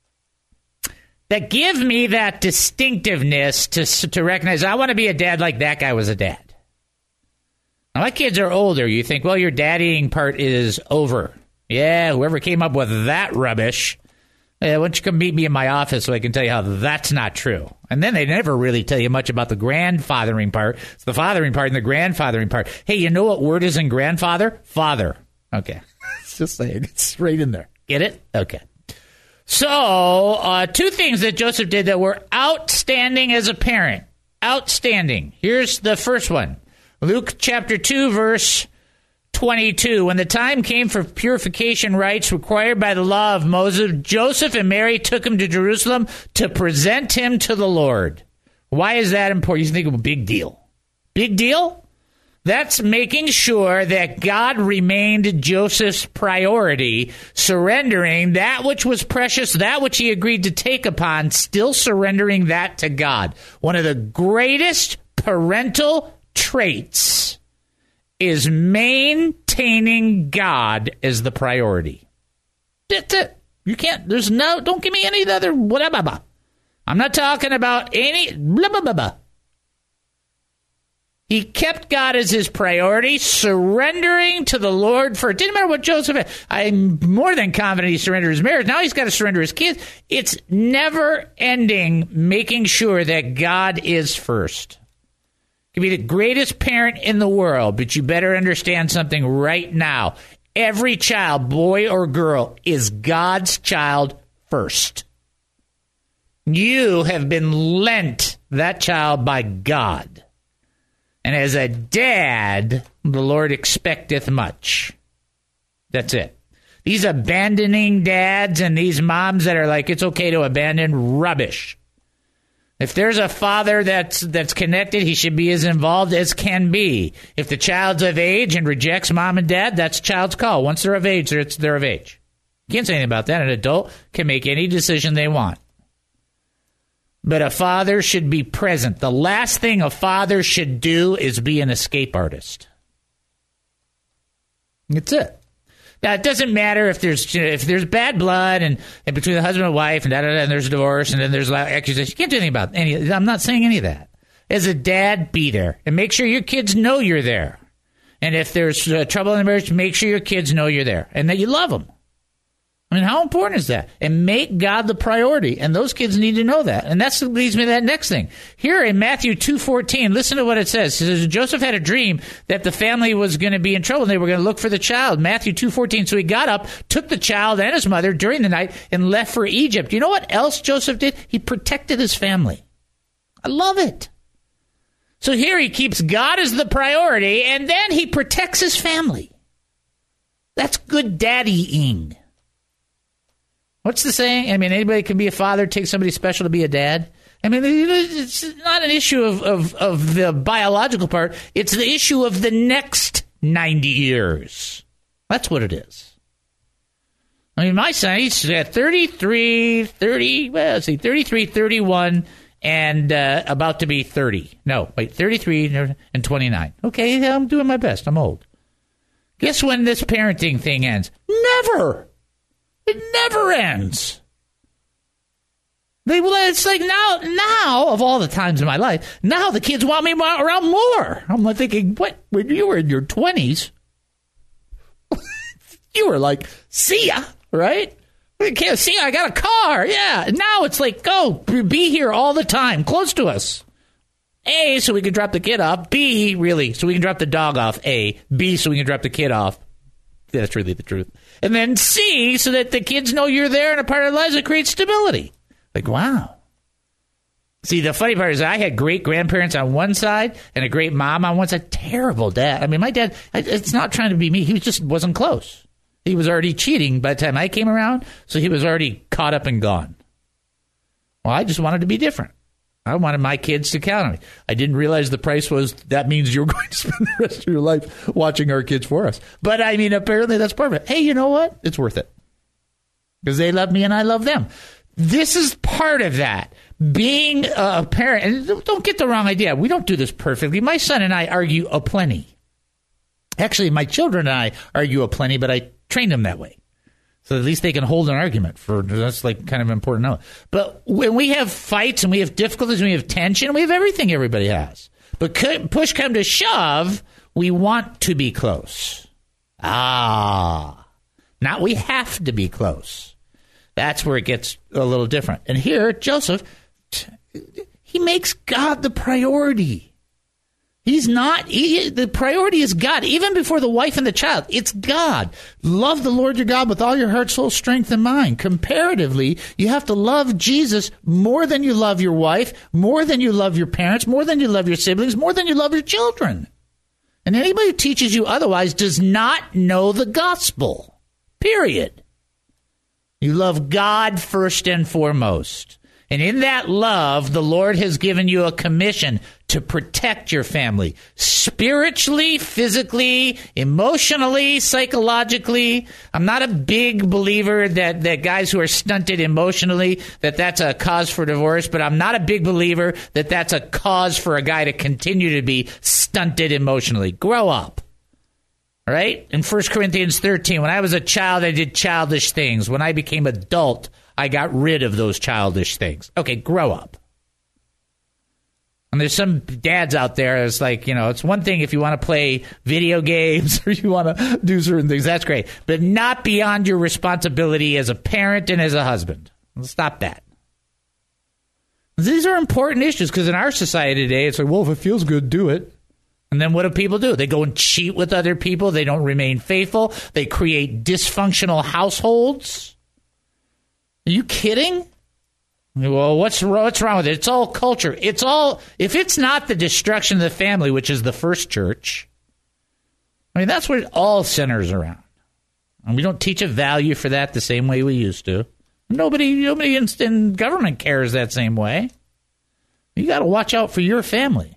that give me that distinctiveness to to recognize I want to be a dad like that guy was a dad. Now, my kids are older. You think, well, your daddying part is over. Yeah, whoever came up with that rubbish, uh, why don't you come meet me in my office so I can tell you how that's not true. And then they never really tell you much about the grandfathering part. It's the fathering part and the grandfathering part. Hey, you know what word is in grandfather? Father. Okay. It's just saying. It's right in there. Get it? Okay. So, uh, two things that Joseph did that were outstanding as a parent. Outstanding. Here's the first one. Luke chapter two, verse twenty-two. When the time came for purification rites required by the law of Moses, Joseph and Mary took him to Jerusalem to present him to the Lord. Why is that important? You think of a big deal. Big deal? That's making sure that God remained Joseph's priority, surrendering that which was precious, that which he agreed to take upon, still surrendering that to God. One of the greatest parental traits is maintaining God as the priority. That's it. You can't, there's no, don't give me any other, whatever. I'm not talking about any, blah, blah, blah, blah. He kept God as his priority, surrendering to the Lord for it. Didn't matter what Joseph had. I'm more than confident he surrendered his marriage. Now he's got to surrender his kids. It's never ending making sure that God is first. You can be the greatest parent in the world, but you better understand something right now. Every child, boy or girl, is God's child first. You have been lent that child by God. And as a dad, the Lord expecteth much. That's it. These abandoning dads and these moms that are like, it's okay to abandon, rubbish. If there's a father that's that's connected, he should be as involved as can be. If the child's of age and rejects mom and dad, that's child's call. Once they're of age, they're, they're of age. You can't say anything about that. An adult can make any decision they want. But a father should be present. The last thing a father should do is be an escape artist. That's it. Now, it doesn't matter if there's if there's bad blood and, and between the husband and wife and da da da, and there's a divorce and then there's accusation. You can't do anything about any. I'm not saying any of that. As a dad, be there and make sure your kids know you're there. And if there's uh, trouble in the marriage, make sure your kids know you're there and that you love them. I mean, how important is that? And make God the priority. And those kids need to know that. And that leads me to that next thing. Here in Matthew two fourteen, listen to what it says. It says, Joseph had a dream that the family was going to be in trouble and they were going to look for the child. Matthew two fourteen. So he got up, took the child and his mother during the night and left for Egypt. You know what else Joseph did? He protected his family. I love it. So here he keeps God as the priority and then he protects his family. That's good daddying. What's the saying? I mean, anybody can be a father, take somebody special to be a dad. I mean, it's not an issue of, of, of the biological part. It's the issue of the next ninety years. That's what it is. I mean, my son, he's at thirty-three, thirty, well, let's see, thirty-three, thirty-one, and uh, about to be thirty. No, wait, thirty-three and twenty-nine. Okay, I'm doing my best. I'm old. Guess when this parenting thing ends? Never. It never ends. They well, it's like now, now of all the times in my life, now the kids want me around more. I'm like thinking, what? When you were in your twenties, you were like, see ya, right? Okay, see ya, I got a car. Yeah. Now it's like, go, be here all the time, close to us. A, so we can drop the kid off. B, really, so we can drop the dog off. A. B, so we can drop the kid off. That's really the truth. And then C, so that the kids know you're there and a part of their lives that creates stability. Like, wow. See, the funny part is I had great grandparents on one side and a great mom on one side. Terrible dad. I mean, my dad, it's not trying to be me. He just wasn't close. He was already cheating by the time I came around, so he was already caught up and gone. Well, I just wanted to be different. I wanted my kids to count on me. I didn't realize the price was that means you're going to spend the rest of your life watching our kids for us. But, I mean, apparently that's part of it. Hey, you know what? It's worth it. Because they love me and I love them. This is part of that. Being a parent, and don't get the wrong idea. We don't do this perfectly. My son and I argue aplenty. Actually, my children and I argue aplenty, but I train them that way. So at least they can hold an argument. For that's like kind of important to know. But when we have fights and we have difficulties and we have tension, we have everything everybody has. But push come to shove, we want to be close. Ah, not we have to be close. That's where it gets a little different. And here, Joseph, he makes God the priority. He's not, he, the priority is God, even before the wife and the child. It's God. Love the Lord your God with all your heart, soul, strength, and mind. Comparatively, you have to love Jesus more than you love your wife, more than you love your parents, more than you love your siblings, more than you love your children. And anybody who teaches you otherwise does not know the gospel. Period. You love God first and foremost. And in that love, the Lord has given you a commission to protect your family spiritually, physically, emotionally, psychologically. I'm not a big believer that, that guys who are stunted emotionally, that that's a cause for divorce, but I'm not a big believer that that's a cause for a guy to continue to be stunted emotionally. Grow up. Right? In First Corinthians thirteen, when I was a child, I did childish things. When I became adult, I got rid of those childish things. Okay, grow up. And there's some dads out there that's like, you know, it's one thing if you want to play video games or you want to do certain things. That's great. But not beyond your responsibility as a parent and as a husband. Stop that. These are important issues because in our society today, it's like, well, if it feels good, do it. And then what do people do? They go and cheat with other people. They don't remain faithful. They create dysfunctional households. Are you kidding? Well, what's what's wrong with it? It's all culture. It's all, if it's not the destruction of the family, which is the first church, I mean, that's what it all centers around. And we don't teach a value for that the same way we used to. Nobody, nobody in, in government cares that same way. You got to watch out for your family.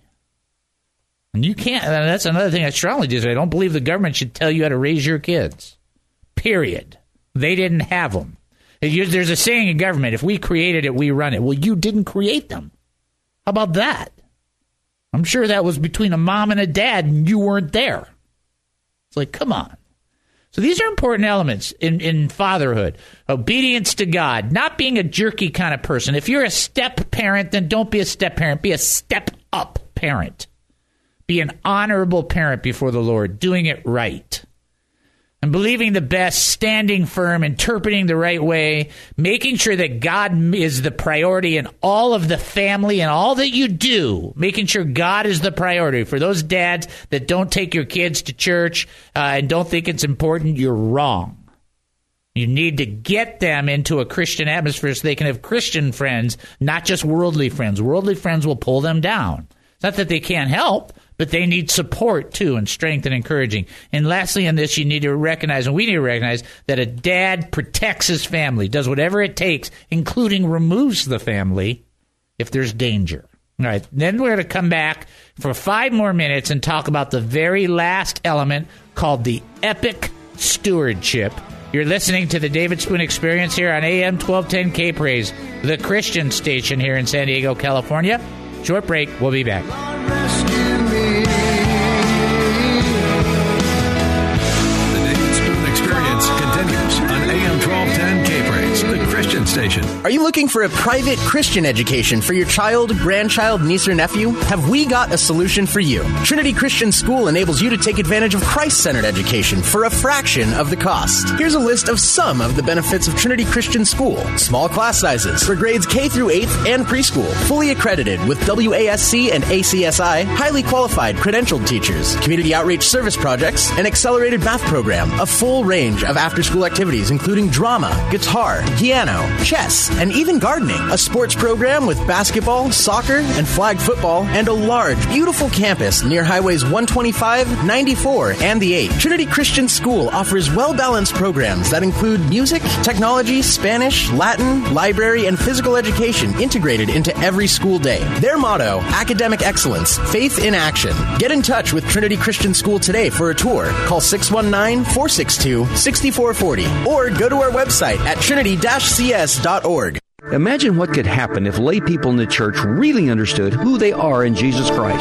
And you can't, and that's another thing I strongly disagree. I don't believe the government should tell you how to raise your kids. Period. They didn't have them. There's a saying in government, if we created it, we run it. Well, you didn't create them. How about that? I'm sure that was between a mom and a dad, and you weren't there. It's like, come on. So these are important elements in, in fatherhood. Obedience to God, not being a jerky kind of person. If you're a step parent, then don't be a step parent. Be a step-up parent. Be an honorable parent before the Lord, doing it right. And believing the best, standing firm, interpreting the right way, making sure that God is the priority in all of the family and all that you do, making sure God is the priority. For those dads that don't take your kids to church uh, and don't think it's important, you're wrong. You need to get them into a Christian atmosphere so they can have Christian friends, not just worldly friends. Worldly friends will pull them down. It's not that they can't help, but they need support, too, and strength and encouraging. And lastly, in this, you need to recognize, and we need to recognize, that a dad protects his family, does whatever it takes, including removes the family if there's danger. All right, then we're going to come back for five more minutes and talk about the very last element called the epic stewardship You're listening to the David Spoon Experience here on A M twelve ten K-Praise, the Christian station here in San Diego, California. Short break. We'll be back. The David Spoon Experience continues on A M twelve ten K-Praise, the Christian station. Are you looking for a private Christian education for your child, grandchild, niece, or nephew? Have we got a solution for you? Trinity Christian School enables you to take advantage of Christ-centered education for a fraction of the cost. Here's a list of some of the benefits of Trinity Christian School. Small class sizes for grades K through eighth and preschool. Fully accredited with W A S C and A C S I. Highly qualified credentialed teachers. Community outreach service projects. An accelerated math program. A full range of after-school activities including drama, guitar, piano, chess, and even gardening. A sports program with basketball, soccer, and flag football, and a large, beautiful campus near highways one twenty-five, ninety-four, and the eight. Trinity Christian School offers well-balanced programs that include music, technology, Spanish, Latin, library, and physical education integrated into every school day. Their motto, academic excellence, faith in action. Get in touch with Trinity Christian School today for a tour. Call six one nine, four six two, six four four zero or go to our website at trinity dash c s dot org. Imagine what could happen if lay people in the church really understood who they are in Jesus Christ.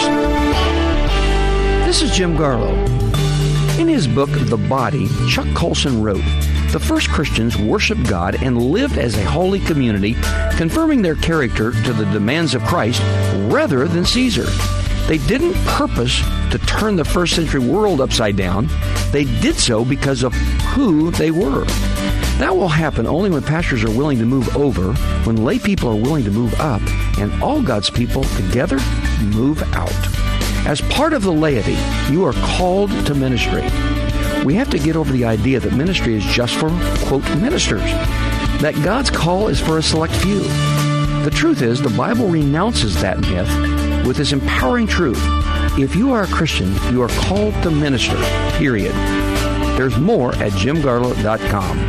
This is Jim Garlow. In his book, The Body, Chuck Colson wrote, "The first Christians worshiped God and lived as a holy community, confirming their character to the demands of Christ rather than Caesar. They didn't purpose to turn the first century world upside down. They did so because of who they were. That will happen only when pastors are willing to move over, when lay people are willing to move up, and all God's people together move out. As part of the laity, you are called to ministry. We have to get over the idea that ministry is just for, quote, ministers, that God's call is for a select few. The truth is, the Bible renounces that myth with this empowering truth. If you are a Christian, you are called to minister, period. There's more at jim garlow dot com.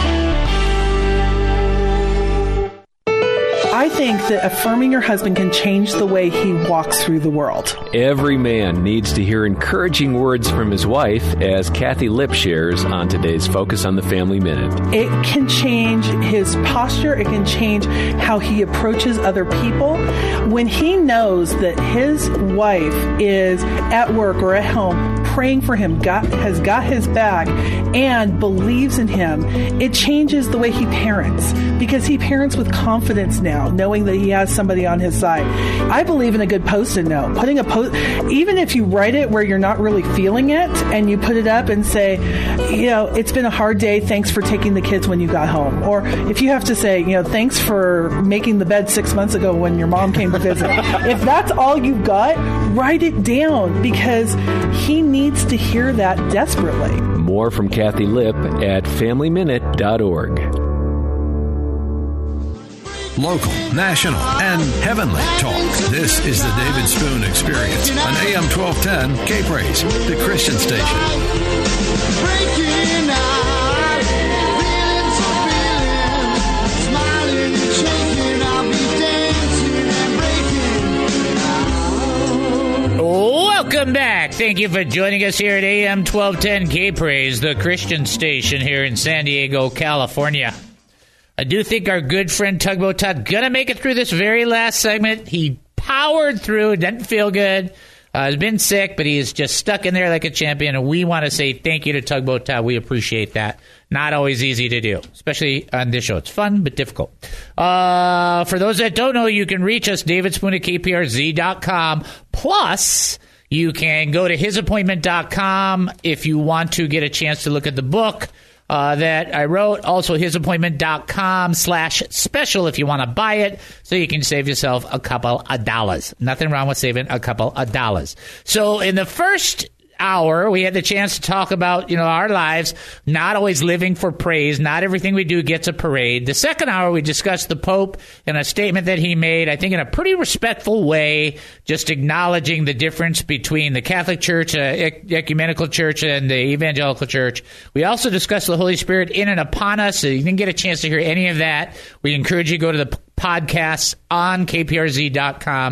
I think that affirming your husband can change the way he walks through the world. Every man needs to hear encouraging words from his wife, as Kathy Lipp shares on today's Focus on the Family Minute. It can change his posture. It can change how he approaches other people. When he knows that his wife is at work or at home praying for him, got, has got his back, and believes in him, it changes the way he parents, because he parents with confidence now, knowing that he has somebody on his side. I believe in a good post-it note. Putting a post, even if you write it where you're not really feeling it, and you put it up and say, you know, it's been a hard day. Thanks for taking the kids when you got home. Or if you have to say, you know, thanks for making the bed six months ago when your mom came to visit. If that's all you've got, write it down, because he needs to hear that desperately. More from Kathy Lipp at family minute dot org. Local, national, and heavenly talk. This is the David Spoon Experience on A M twelve ten K-Praise, the Christian station. Breaking out, feeling so feeling, smiling and shaking, I'll be dancing and breaking out. Welcome back. Thank you for joining us here at A M twelve ten K-Praise, the Christian station here in San Diego, California. I do think our good friend Tugboat Todd gonna make it through this very last segment. He powered through. Doesn't feel good. Uh, has been sick, but he is just stuck in there like a champion. And we want to say thank you to Tugboat Todd. We appreciate that. Not always easy to do, especially on this show. It's fun, but difficult. Uh, for those that don't know, you can reach us, David Spoon at K P R Z dot com. Plus, you can go to his appointment dot com if you want to get a chance to look at the book Uh, that I wrote. Also, his appointment dot com slash special if you want to buy it, so you can save yourself a couple of dollars. Nothing wrong with saving a couple of dollars. So in the first hour, we had the chance to talk about, you know, our lives, not always living for praise. Not everything we do gets a parade. The second hour, we discussed the Pope and a statement that he made, I think in a pretty respectful way, just acknowledging the difference between the Catholic Church, uh, ec- ecumenical church, and the evangelical church. We also discussed the Holy Spirit in and upon us. So you didn't get a chance to hear any of that. We encourage you to go to the p- podcasts on K P R Z dot com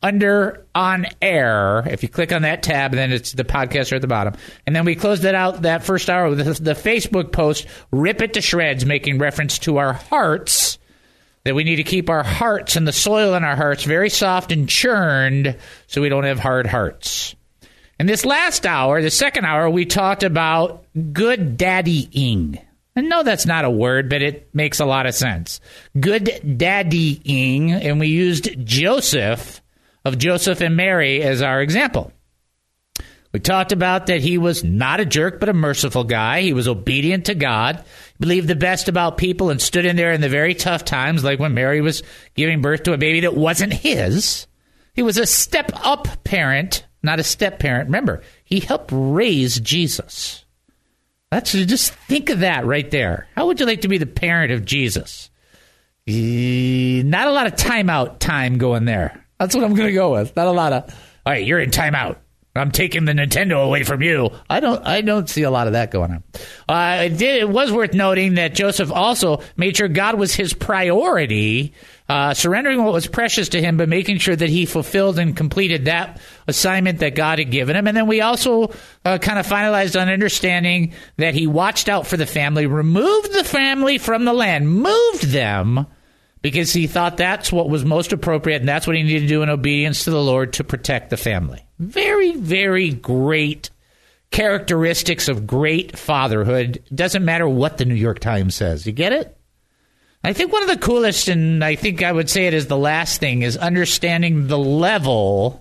under On Air. If you click on that tab, then it's the podcast are at the bottom. And then we closed it out that first hour with the, the Facebook post, Rip It to Shreds, making reference to our hearts, that we need to keep our hearts and the soil in our hearts very soft and churned so we don't have hard hearts. In this last hour, the second hour, we talked about good daddying. And no, that's not a word, but it makes a lot of sense. Good daddying, and we used Joseph, of Joseph and Mary, as our example. We talked about that he was not a jerk, but a merciful guy. He was obedient to God, believed the best about people, and stood in there in the very tough times, like when Mary was giving birth to a baby that wasn't his. He was a step-up parent, not a step-parent. Remember, he helped raise Jesus. That's just think of that right there. How would you like to be the parent of Jesus? E- not a lot of timeout time going there. That's what I'm going to go with. Not a lot of, all right, you're in timeout. I'm taking the Nintendo away from you. I don't I don't see a lot of that going on. Uh, it, did, it was worth noting that Joseph also made sure God was his priority, uh, surrendering what was precious to him, but making sure that he fulfilled and completed that assignment that God had given him. And then we also uh, kind of finalized on understanding that he watched out for the family, removed the family from the land, moved them, because he thought that's what was most appropriate, and that's what he needed to do in obedience to the Lord to protect the family. Very, very great characteristics of great fatherhood. Doesn't matter what the New York Times says. You get it? I think one of the coolest, and I think I would say it is the last thing, is understanding the level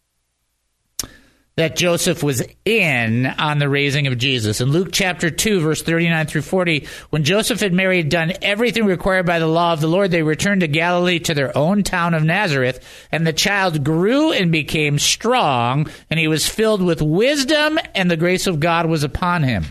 that Joseph was in on the raising of Jesus. In Luke chapter two, verse thirty-nine through forty, when Joseph and Mary had done everything required by the law of the Lord, they returned to Galilee to their own town of Nazareth, and the child grew and became strong, and he was filled with wisdom, and the grace of God was upon him.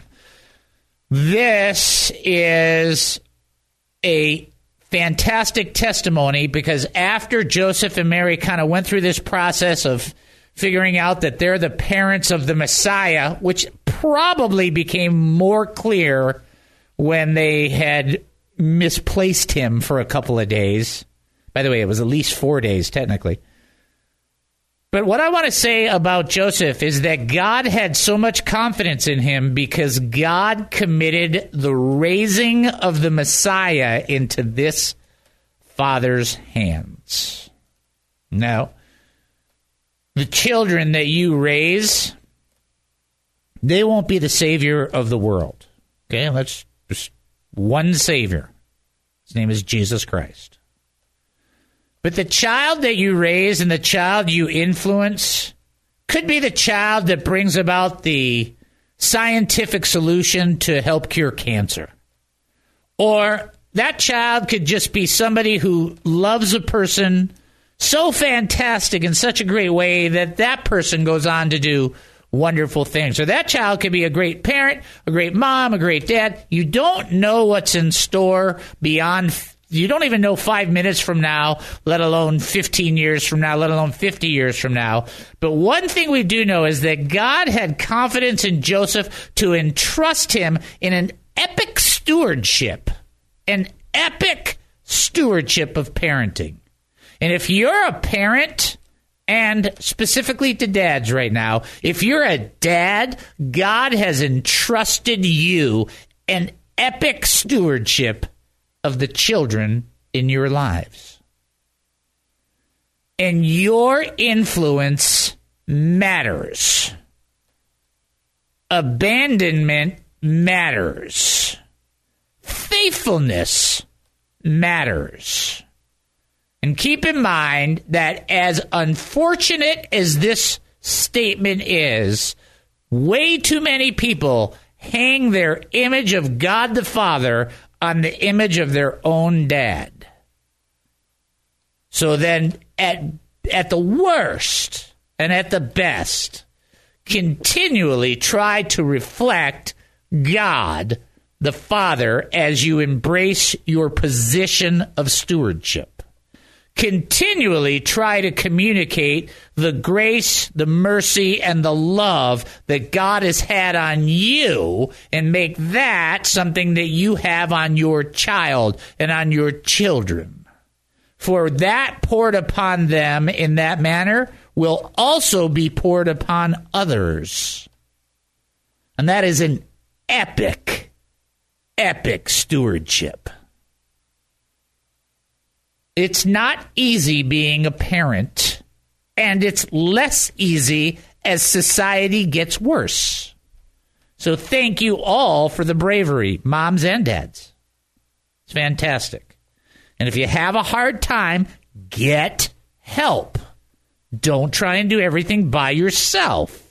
This is a fantastic testimony, because after Joseph and Mary kind of went through this process of figuring out that they're the parents of the Messiah, which probably became more clear when they had misplaced him for a couple of days. By the way, it was at least four days, technically. But what I want to say about Joseph is that God had so much confidence in him because God committed the raising of the Messiah into this father's hands. Now, the children that you raise, they won't be the savior of the world. Okay, let's just one savior. His name is Jesus Christ. But the child that you raise and the child you influence could be the child that brings about the scientific solution to help cure cancer. Or that child could just be somebody who loves a person so fantastic in such a great way that that person goes on to do wonderful things. Or that child could be a great parent, a great mom, a great dad. You don't know what's in store beyond, you don't even know five minutes from now, let alone fifteen years from now, let alone fifty years from now. But one thing we do know is that God had confidence in Joseph to entrust him in an epic stewardship, an epic stewardship of parenting. And if you're a parent, and specifically to dads right now, if you're a dad, God has entrusted you an epic stewardship of the children in your lives. And your influence matters. Abandonment matters. Faithfulness matters. And keep in mind that as unfortunate as this statement is, way too many people hang their image of God the Father on the image of their own dad. So then at at the worst and at the best, continually try to reflect God the Father as you embrace your position of stewardship. Continually try to communicate the grace, the mercy, and the love that God has had on you, and make that something that you have on your child and on your children. For that poured upon them in that manner will also be poured upon others. And that is an epic, epic stewardship. It's not easy being a parent, and it's less easy as society gets worse. So thank you all for the bravery, moms and dads. It's fantastic. And if you have a hard time, get help. Don't try and do everything by yourself.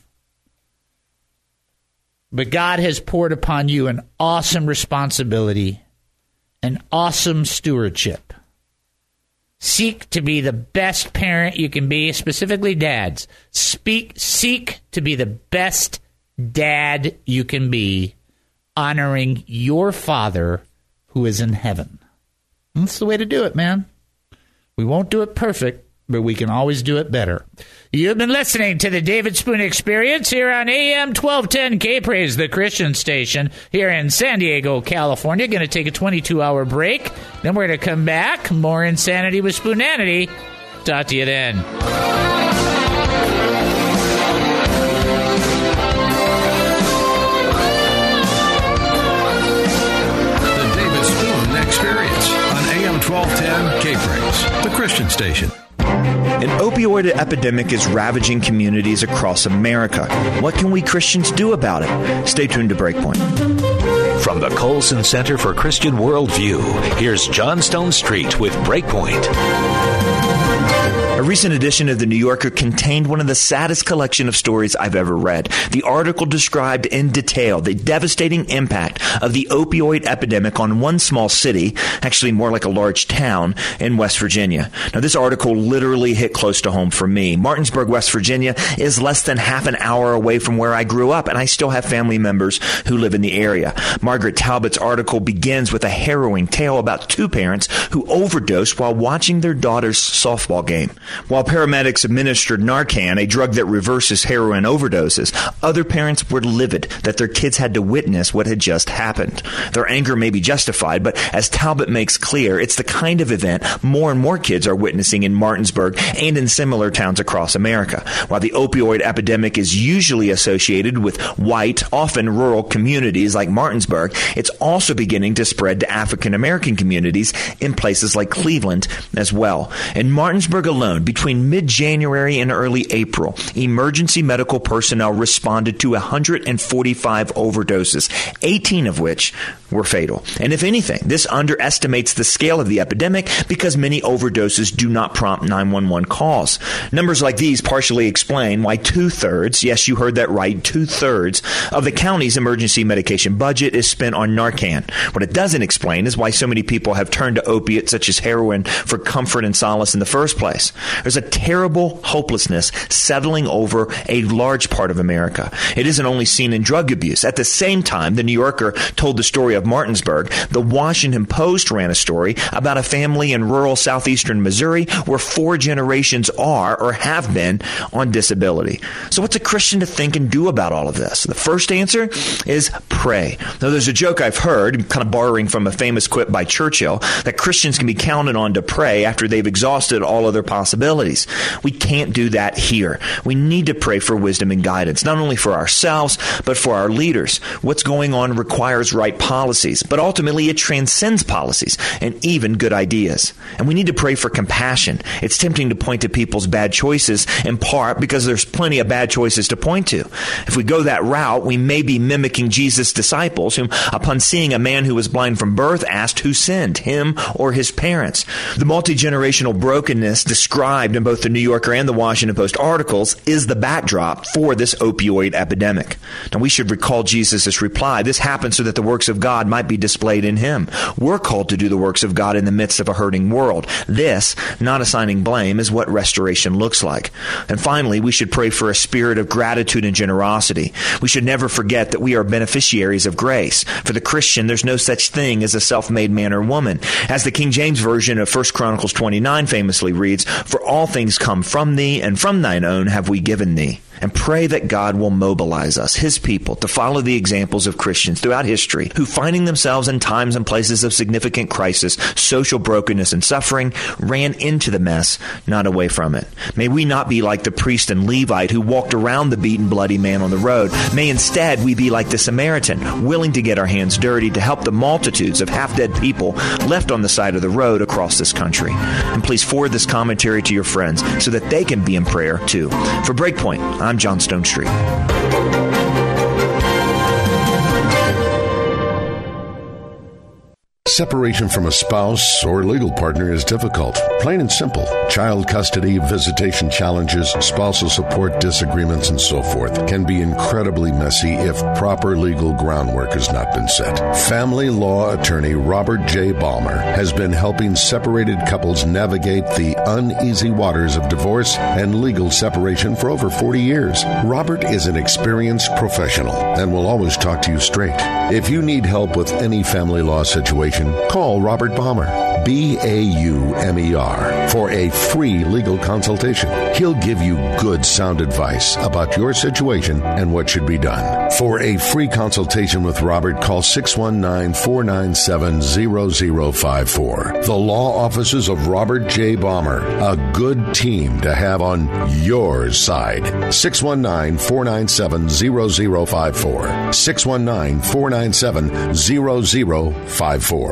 But God has poured upon you an awesome responsibility, an awesome stewardship. Seek to be the best parent you can be, specifically dads. Speak, seek to be the best dad you can be, honoring your Father who is in heaven. And that's the way to do it, man. We won't do it perfect, but we can always do it better. You've been listening to the David Spoon Experience here on A M twelve ten K-Praise, the Christian station here in San Diego, California. Going to take a twenty-two hour break. Then we're going to come back. More Insanity with Spoonanity. Talk to you then. The David Spoon Experience on A M twelve ten K-Praise, the Christian station. An opioid epidemic is ravaging communities across America. What can we Christians do about it? Stay tuned to Breakpoint. From the Colson Center for Christian Worldview, here's John Stone Street with Breakpoint. A recent edition of The New Yorker contained one of the saddest collection of stories I've ever read. The article described in detail the devastating impact of the opioid epidemic on one small city, actually more like a large town, in West Virginia. Now, this article literally hit close to home for me. Martinsburg, West Virginia is less than half an hour away from where I grew up, and I still have family members who live in the area. Margaret Talbot's article begins with a harrowing tale about two parents who overdosed while watching their daughter's softball game. While paramedics administered Narcan, a drug that reverses heroin overdoses, other parents were livid that their kids had to witness what had just happened. Their anger may be justified, but as Talbot makes clear, it's the kind of event more and more kids are witnessing in Martinsburg and in similar towns across America. While the opioid epidemic is usually associated with white, often rural communities like Martinsburg, it's also beginning to spread to African American communities in places like Cleveland as well. In Martinsburg alone, between mid-January and early April, emergency medical personnel responded to one hundred forty-five overdoses, eighteen of which were fatal. And if anything, this underestimates the scale of the epidemic because many overdoses do not prompt nine one one calls. Numbers like these partially explain why two-thirds, yes, you heard that right, two-thirds of the county's emergency medication budget is spent on Narcan. What it doesn't explain is why so many people have turned to opiates such as heroin for comfort and solace in the first place. There's a terrible hopelessness settling over a large part of America. It isn't only seen in drug abuse. At the same time, the New Yorker told the story of Martinsburg. The Washington Post ran a story about a family in rural southeastern Missouri where four generations are or have been on disability. So what's a Christian to think and do about all of this? The first answer is pray. Now, there's a joke I've heard, kind of borrowing from a famous quip by Churchill, that Christians can be counted on to pray after they've exhausted all other possibilities. We can't do that here. We need to pray for wisdom and guidance, not only for ourselves, but for our leaders. What's going on requires right policies, but ultimately it transcends policies and even good ideas. And we need to pray for compassion. It's tempting to point to people's bad choices, in part because there's plenty of bad choices to point to. If we go that route, we may be mimicking Jesus' disciples, whom, upon seeing a man who was blind from birth, asked who sinned, him or his parents. The multi-generational brokenness described in both the New Yorker and the Washington Post articles is the backdrop for this opioid epidemic. Now, we should recall Jesus' reply. This happened so that the works of God might be displayed in him. We're called to do the works of God in the midst of a hurting world. This, not assigning blame, is what restoration looks like. And finally, we should pray for a spirit of gratitude and generosity. We should never forget that we are beneficiaries of grace. For the Christian, there's no such thing as a self-made man or woman. As the King James Version of First Chronicles twenty-nine famously reads, "For all things come from thee, and from thine own have we given thee." and pray that God will mobilize us, His people, to follow the examples of Christians throughout history who, finding themselves in times and places of significant crisis, social brokenness, and suffering, ran into the mess, not away from it. May we not be like the priest and Levite who walked around the beaten, bloody man on the road. May instead we be like the Samaritan, willing to get our hands dirty to help the multitudes of half-dead people left on the side of the road across this country. And please forward this commentary to your friends so that they can be in prayer too. For Breakpoint, I'm John Stone Street. Separation from a spouse or legal partner is difficult. Plain and simple. Child custody, visitation challenges, spousal support disagreements, and so forth can be incredibly messy if proper legal groundwork has not been set. Family law attorney Robert J. Balmer has been helping separated couples navigate the uneasy waters of divorce and legal separation for over forty years. Robert is an experienced professional and will always talk to you straight. If you need help with any family law situation, call Robert Balmer, B A U M E R, for a free legal consultation. He'll give you good, sound advice about your situation and what should be done. For a free consultation with Robert, call six one nine, four nine seven, zero zero five four. The law offices of Robert J. Balmer, a good team to have on your side. six one nine, four nine seven, zero zero five four. six one nine, four nine seven, zero zero five four.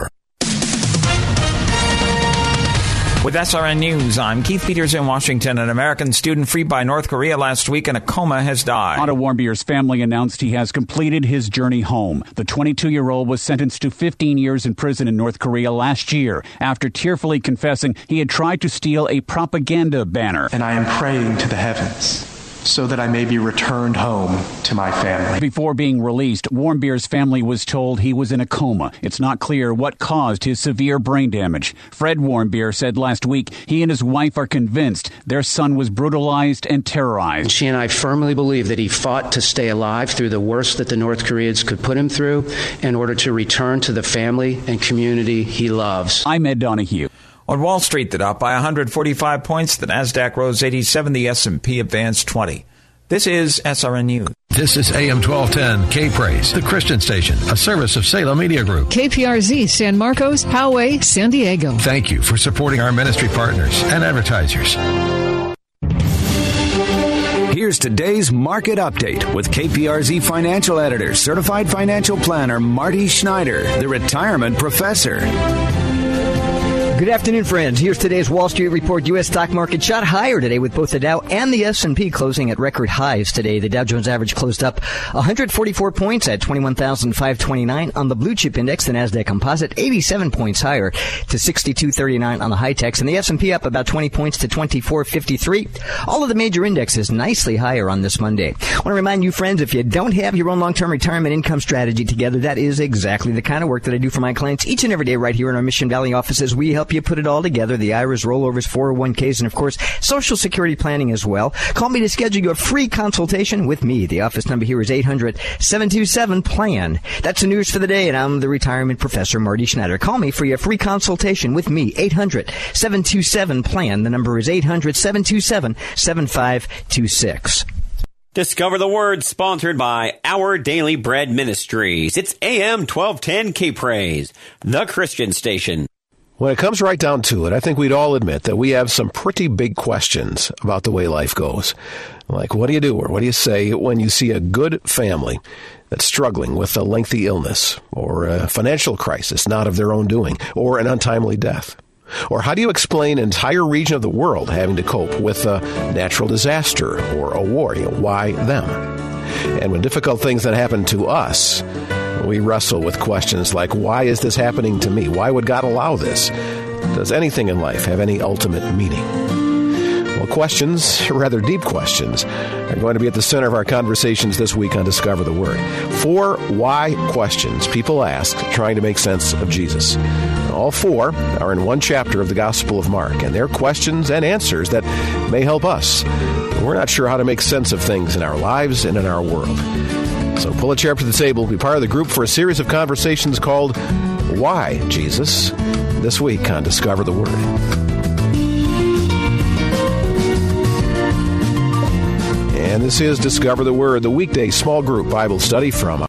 With S R N News, I'm Keith Peters in Washington. An American student freed by North Korea last week in a coma has died. Otto Warmbier's family announced he has completed his journey home. The twenty-two-year-old was sentenced to fifteen years in prison in North Korea last year after tearfully confessing he had tried to steal a propaganda banner. And I am praying to the heavens so that I may be returned home to my family. Before being released, Warmbier's family was told he was in a coma. It's not clear what caused his severe brain damage. Fred Warmbier said last week he and his wife are convinced their son was brutalized and terrorized. She and I firmly believe that he fought to stay alive through the worst that the North Koreans could put him through in order to return to the family and community he loves. I'm Ed Donahue. On Wall Street, the Dow up by one hundred forty-five points, the NASDAQ rose eighty-seven, the S and P advanced twenty. This is S R N News. This is A M twelve ten K-Praise, the Christian station, a service of Salem Media Group. K P R Z, San Marcos, Poway, San Diego. Thank you for supporting our ministry partners and advertisers. Here's today's market update with K P R Z financial editor, certified financial planner Marty Schneider, the retirement professor. Good afternoon, friends. Here's today's Wall Street report. U S stock market shot higher today with both the Dow and the S and P closing at record highs today. The Dow Jones average closed up one hundred forty-four points at twenty-one thousand five hundred twenty-nine. On the blue chip index, the NASDAQ composite eighty-seven points higher to sixty-two thirty-nine on the high techs, and the S and P up about twenty points to twenty-four fifty-three. All of the major indexes nicely higher on this Monday. I want to remind you, friends, if you don't have your own long-term retirement income strategy together, that is exactly the kind of work that I do for my clients each and every day right here in our Mission Valley offices. We help you put it all together, the I R As, rollovers, four oh one k's, and of course, Social Security planning as well. Call me to schedule your free consultation with me. The office number here is eight hundred, seven two seven, plan. That's the news for the day, and I'm the retirement professor, Marty Schneider. Call me for your free consultation with me, eight hundred, seven two seven, plan. The number is eight hundred, seven two seven, seven five two six. Discover the Word, sponsored by Our Daily Bread Ministries. It's A M twelve ten K-Praise, the Christian station. When it comes right down to it, I think we'd all admit that we have some pretty big questions about the way life goes. Like, what do you do or what do you say when you see a good family that's struggling with a lengthy illness or a financial crisis not of their own doing or an untimely death? Or how do you explain an entire region of the world having to cope with a natural disaster or a war? You know, why them? And when difficult things that happen to us, we wrestle with questions like, why is this happening to me? Why would God allow this? Does anything in life have any ultimate meaning? Well, questions, rather deep questions, are going to be at the center of our conversations this week on Discover the Word. Four why questions people ask trying to make sense of Jesus. All four are in one chapter of the Gospel of Mark, and they're questions and answers that may help us. We're not sure how to make sense of things in our lives and in our world. So pull a chair up to the table, be part of the group for a series of conversations called Why, Jesus? This week on Discover the Word. and this is Discover the Word, the weekday small group Bible study from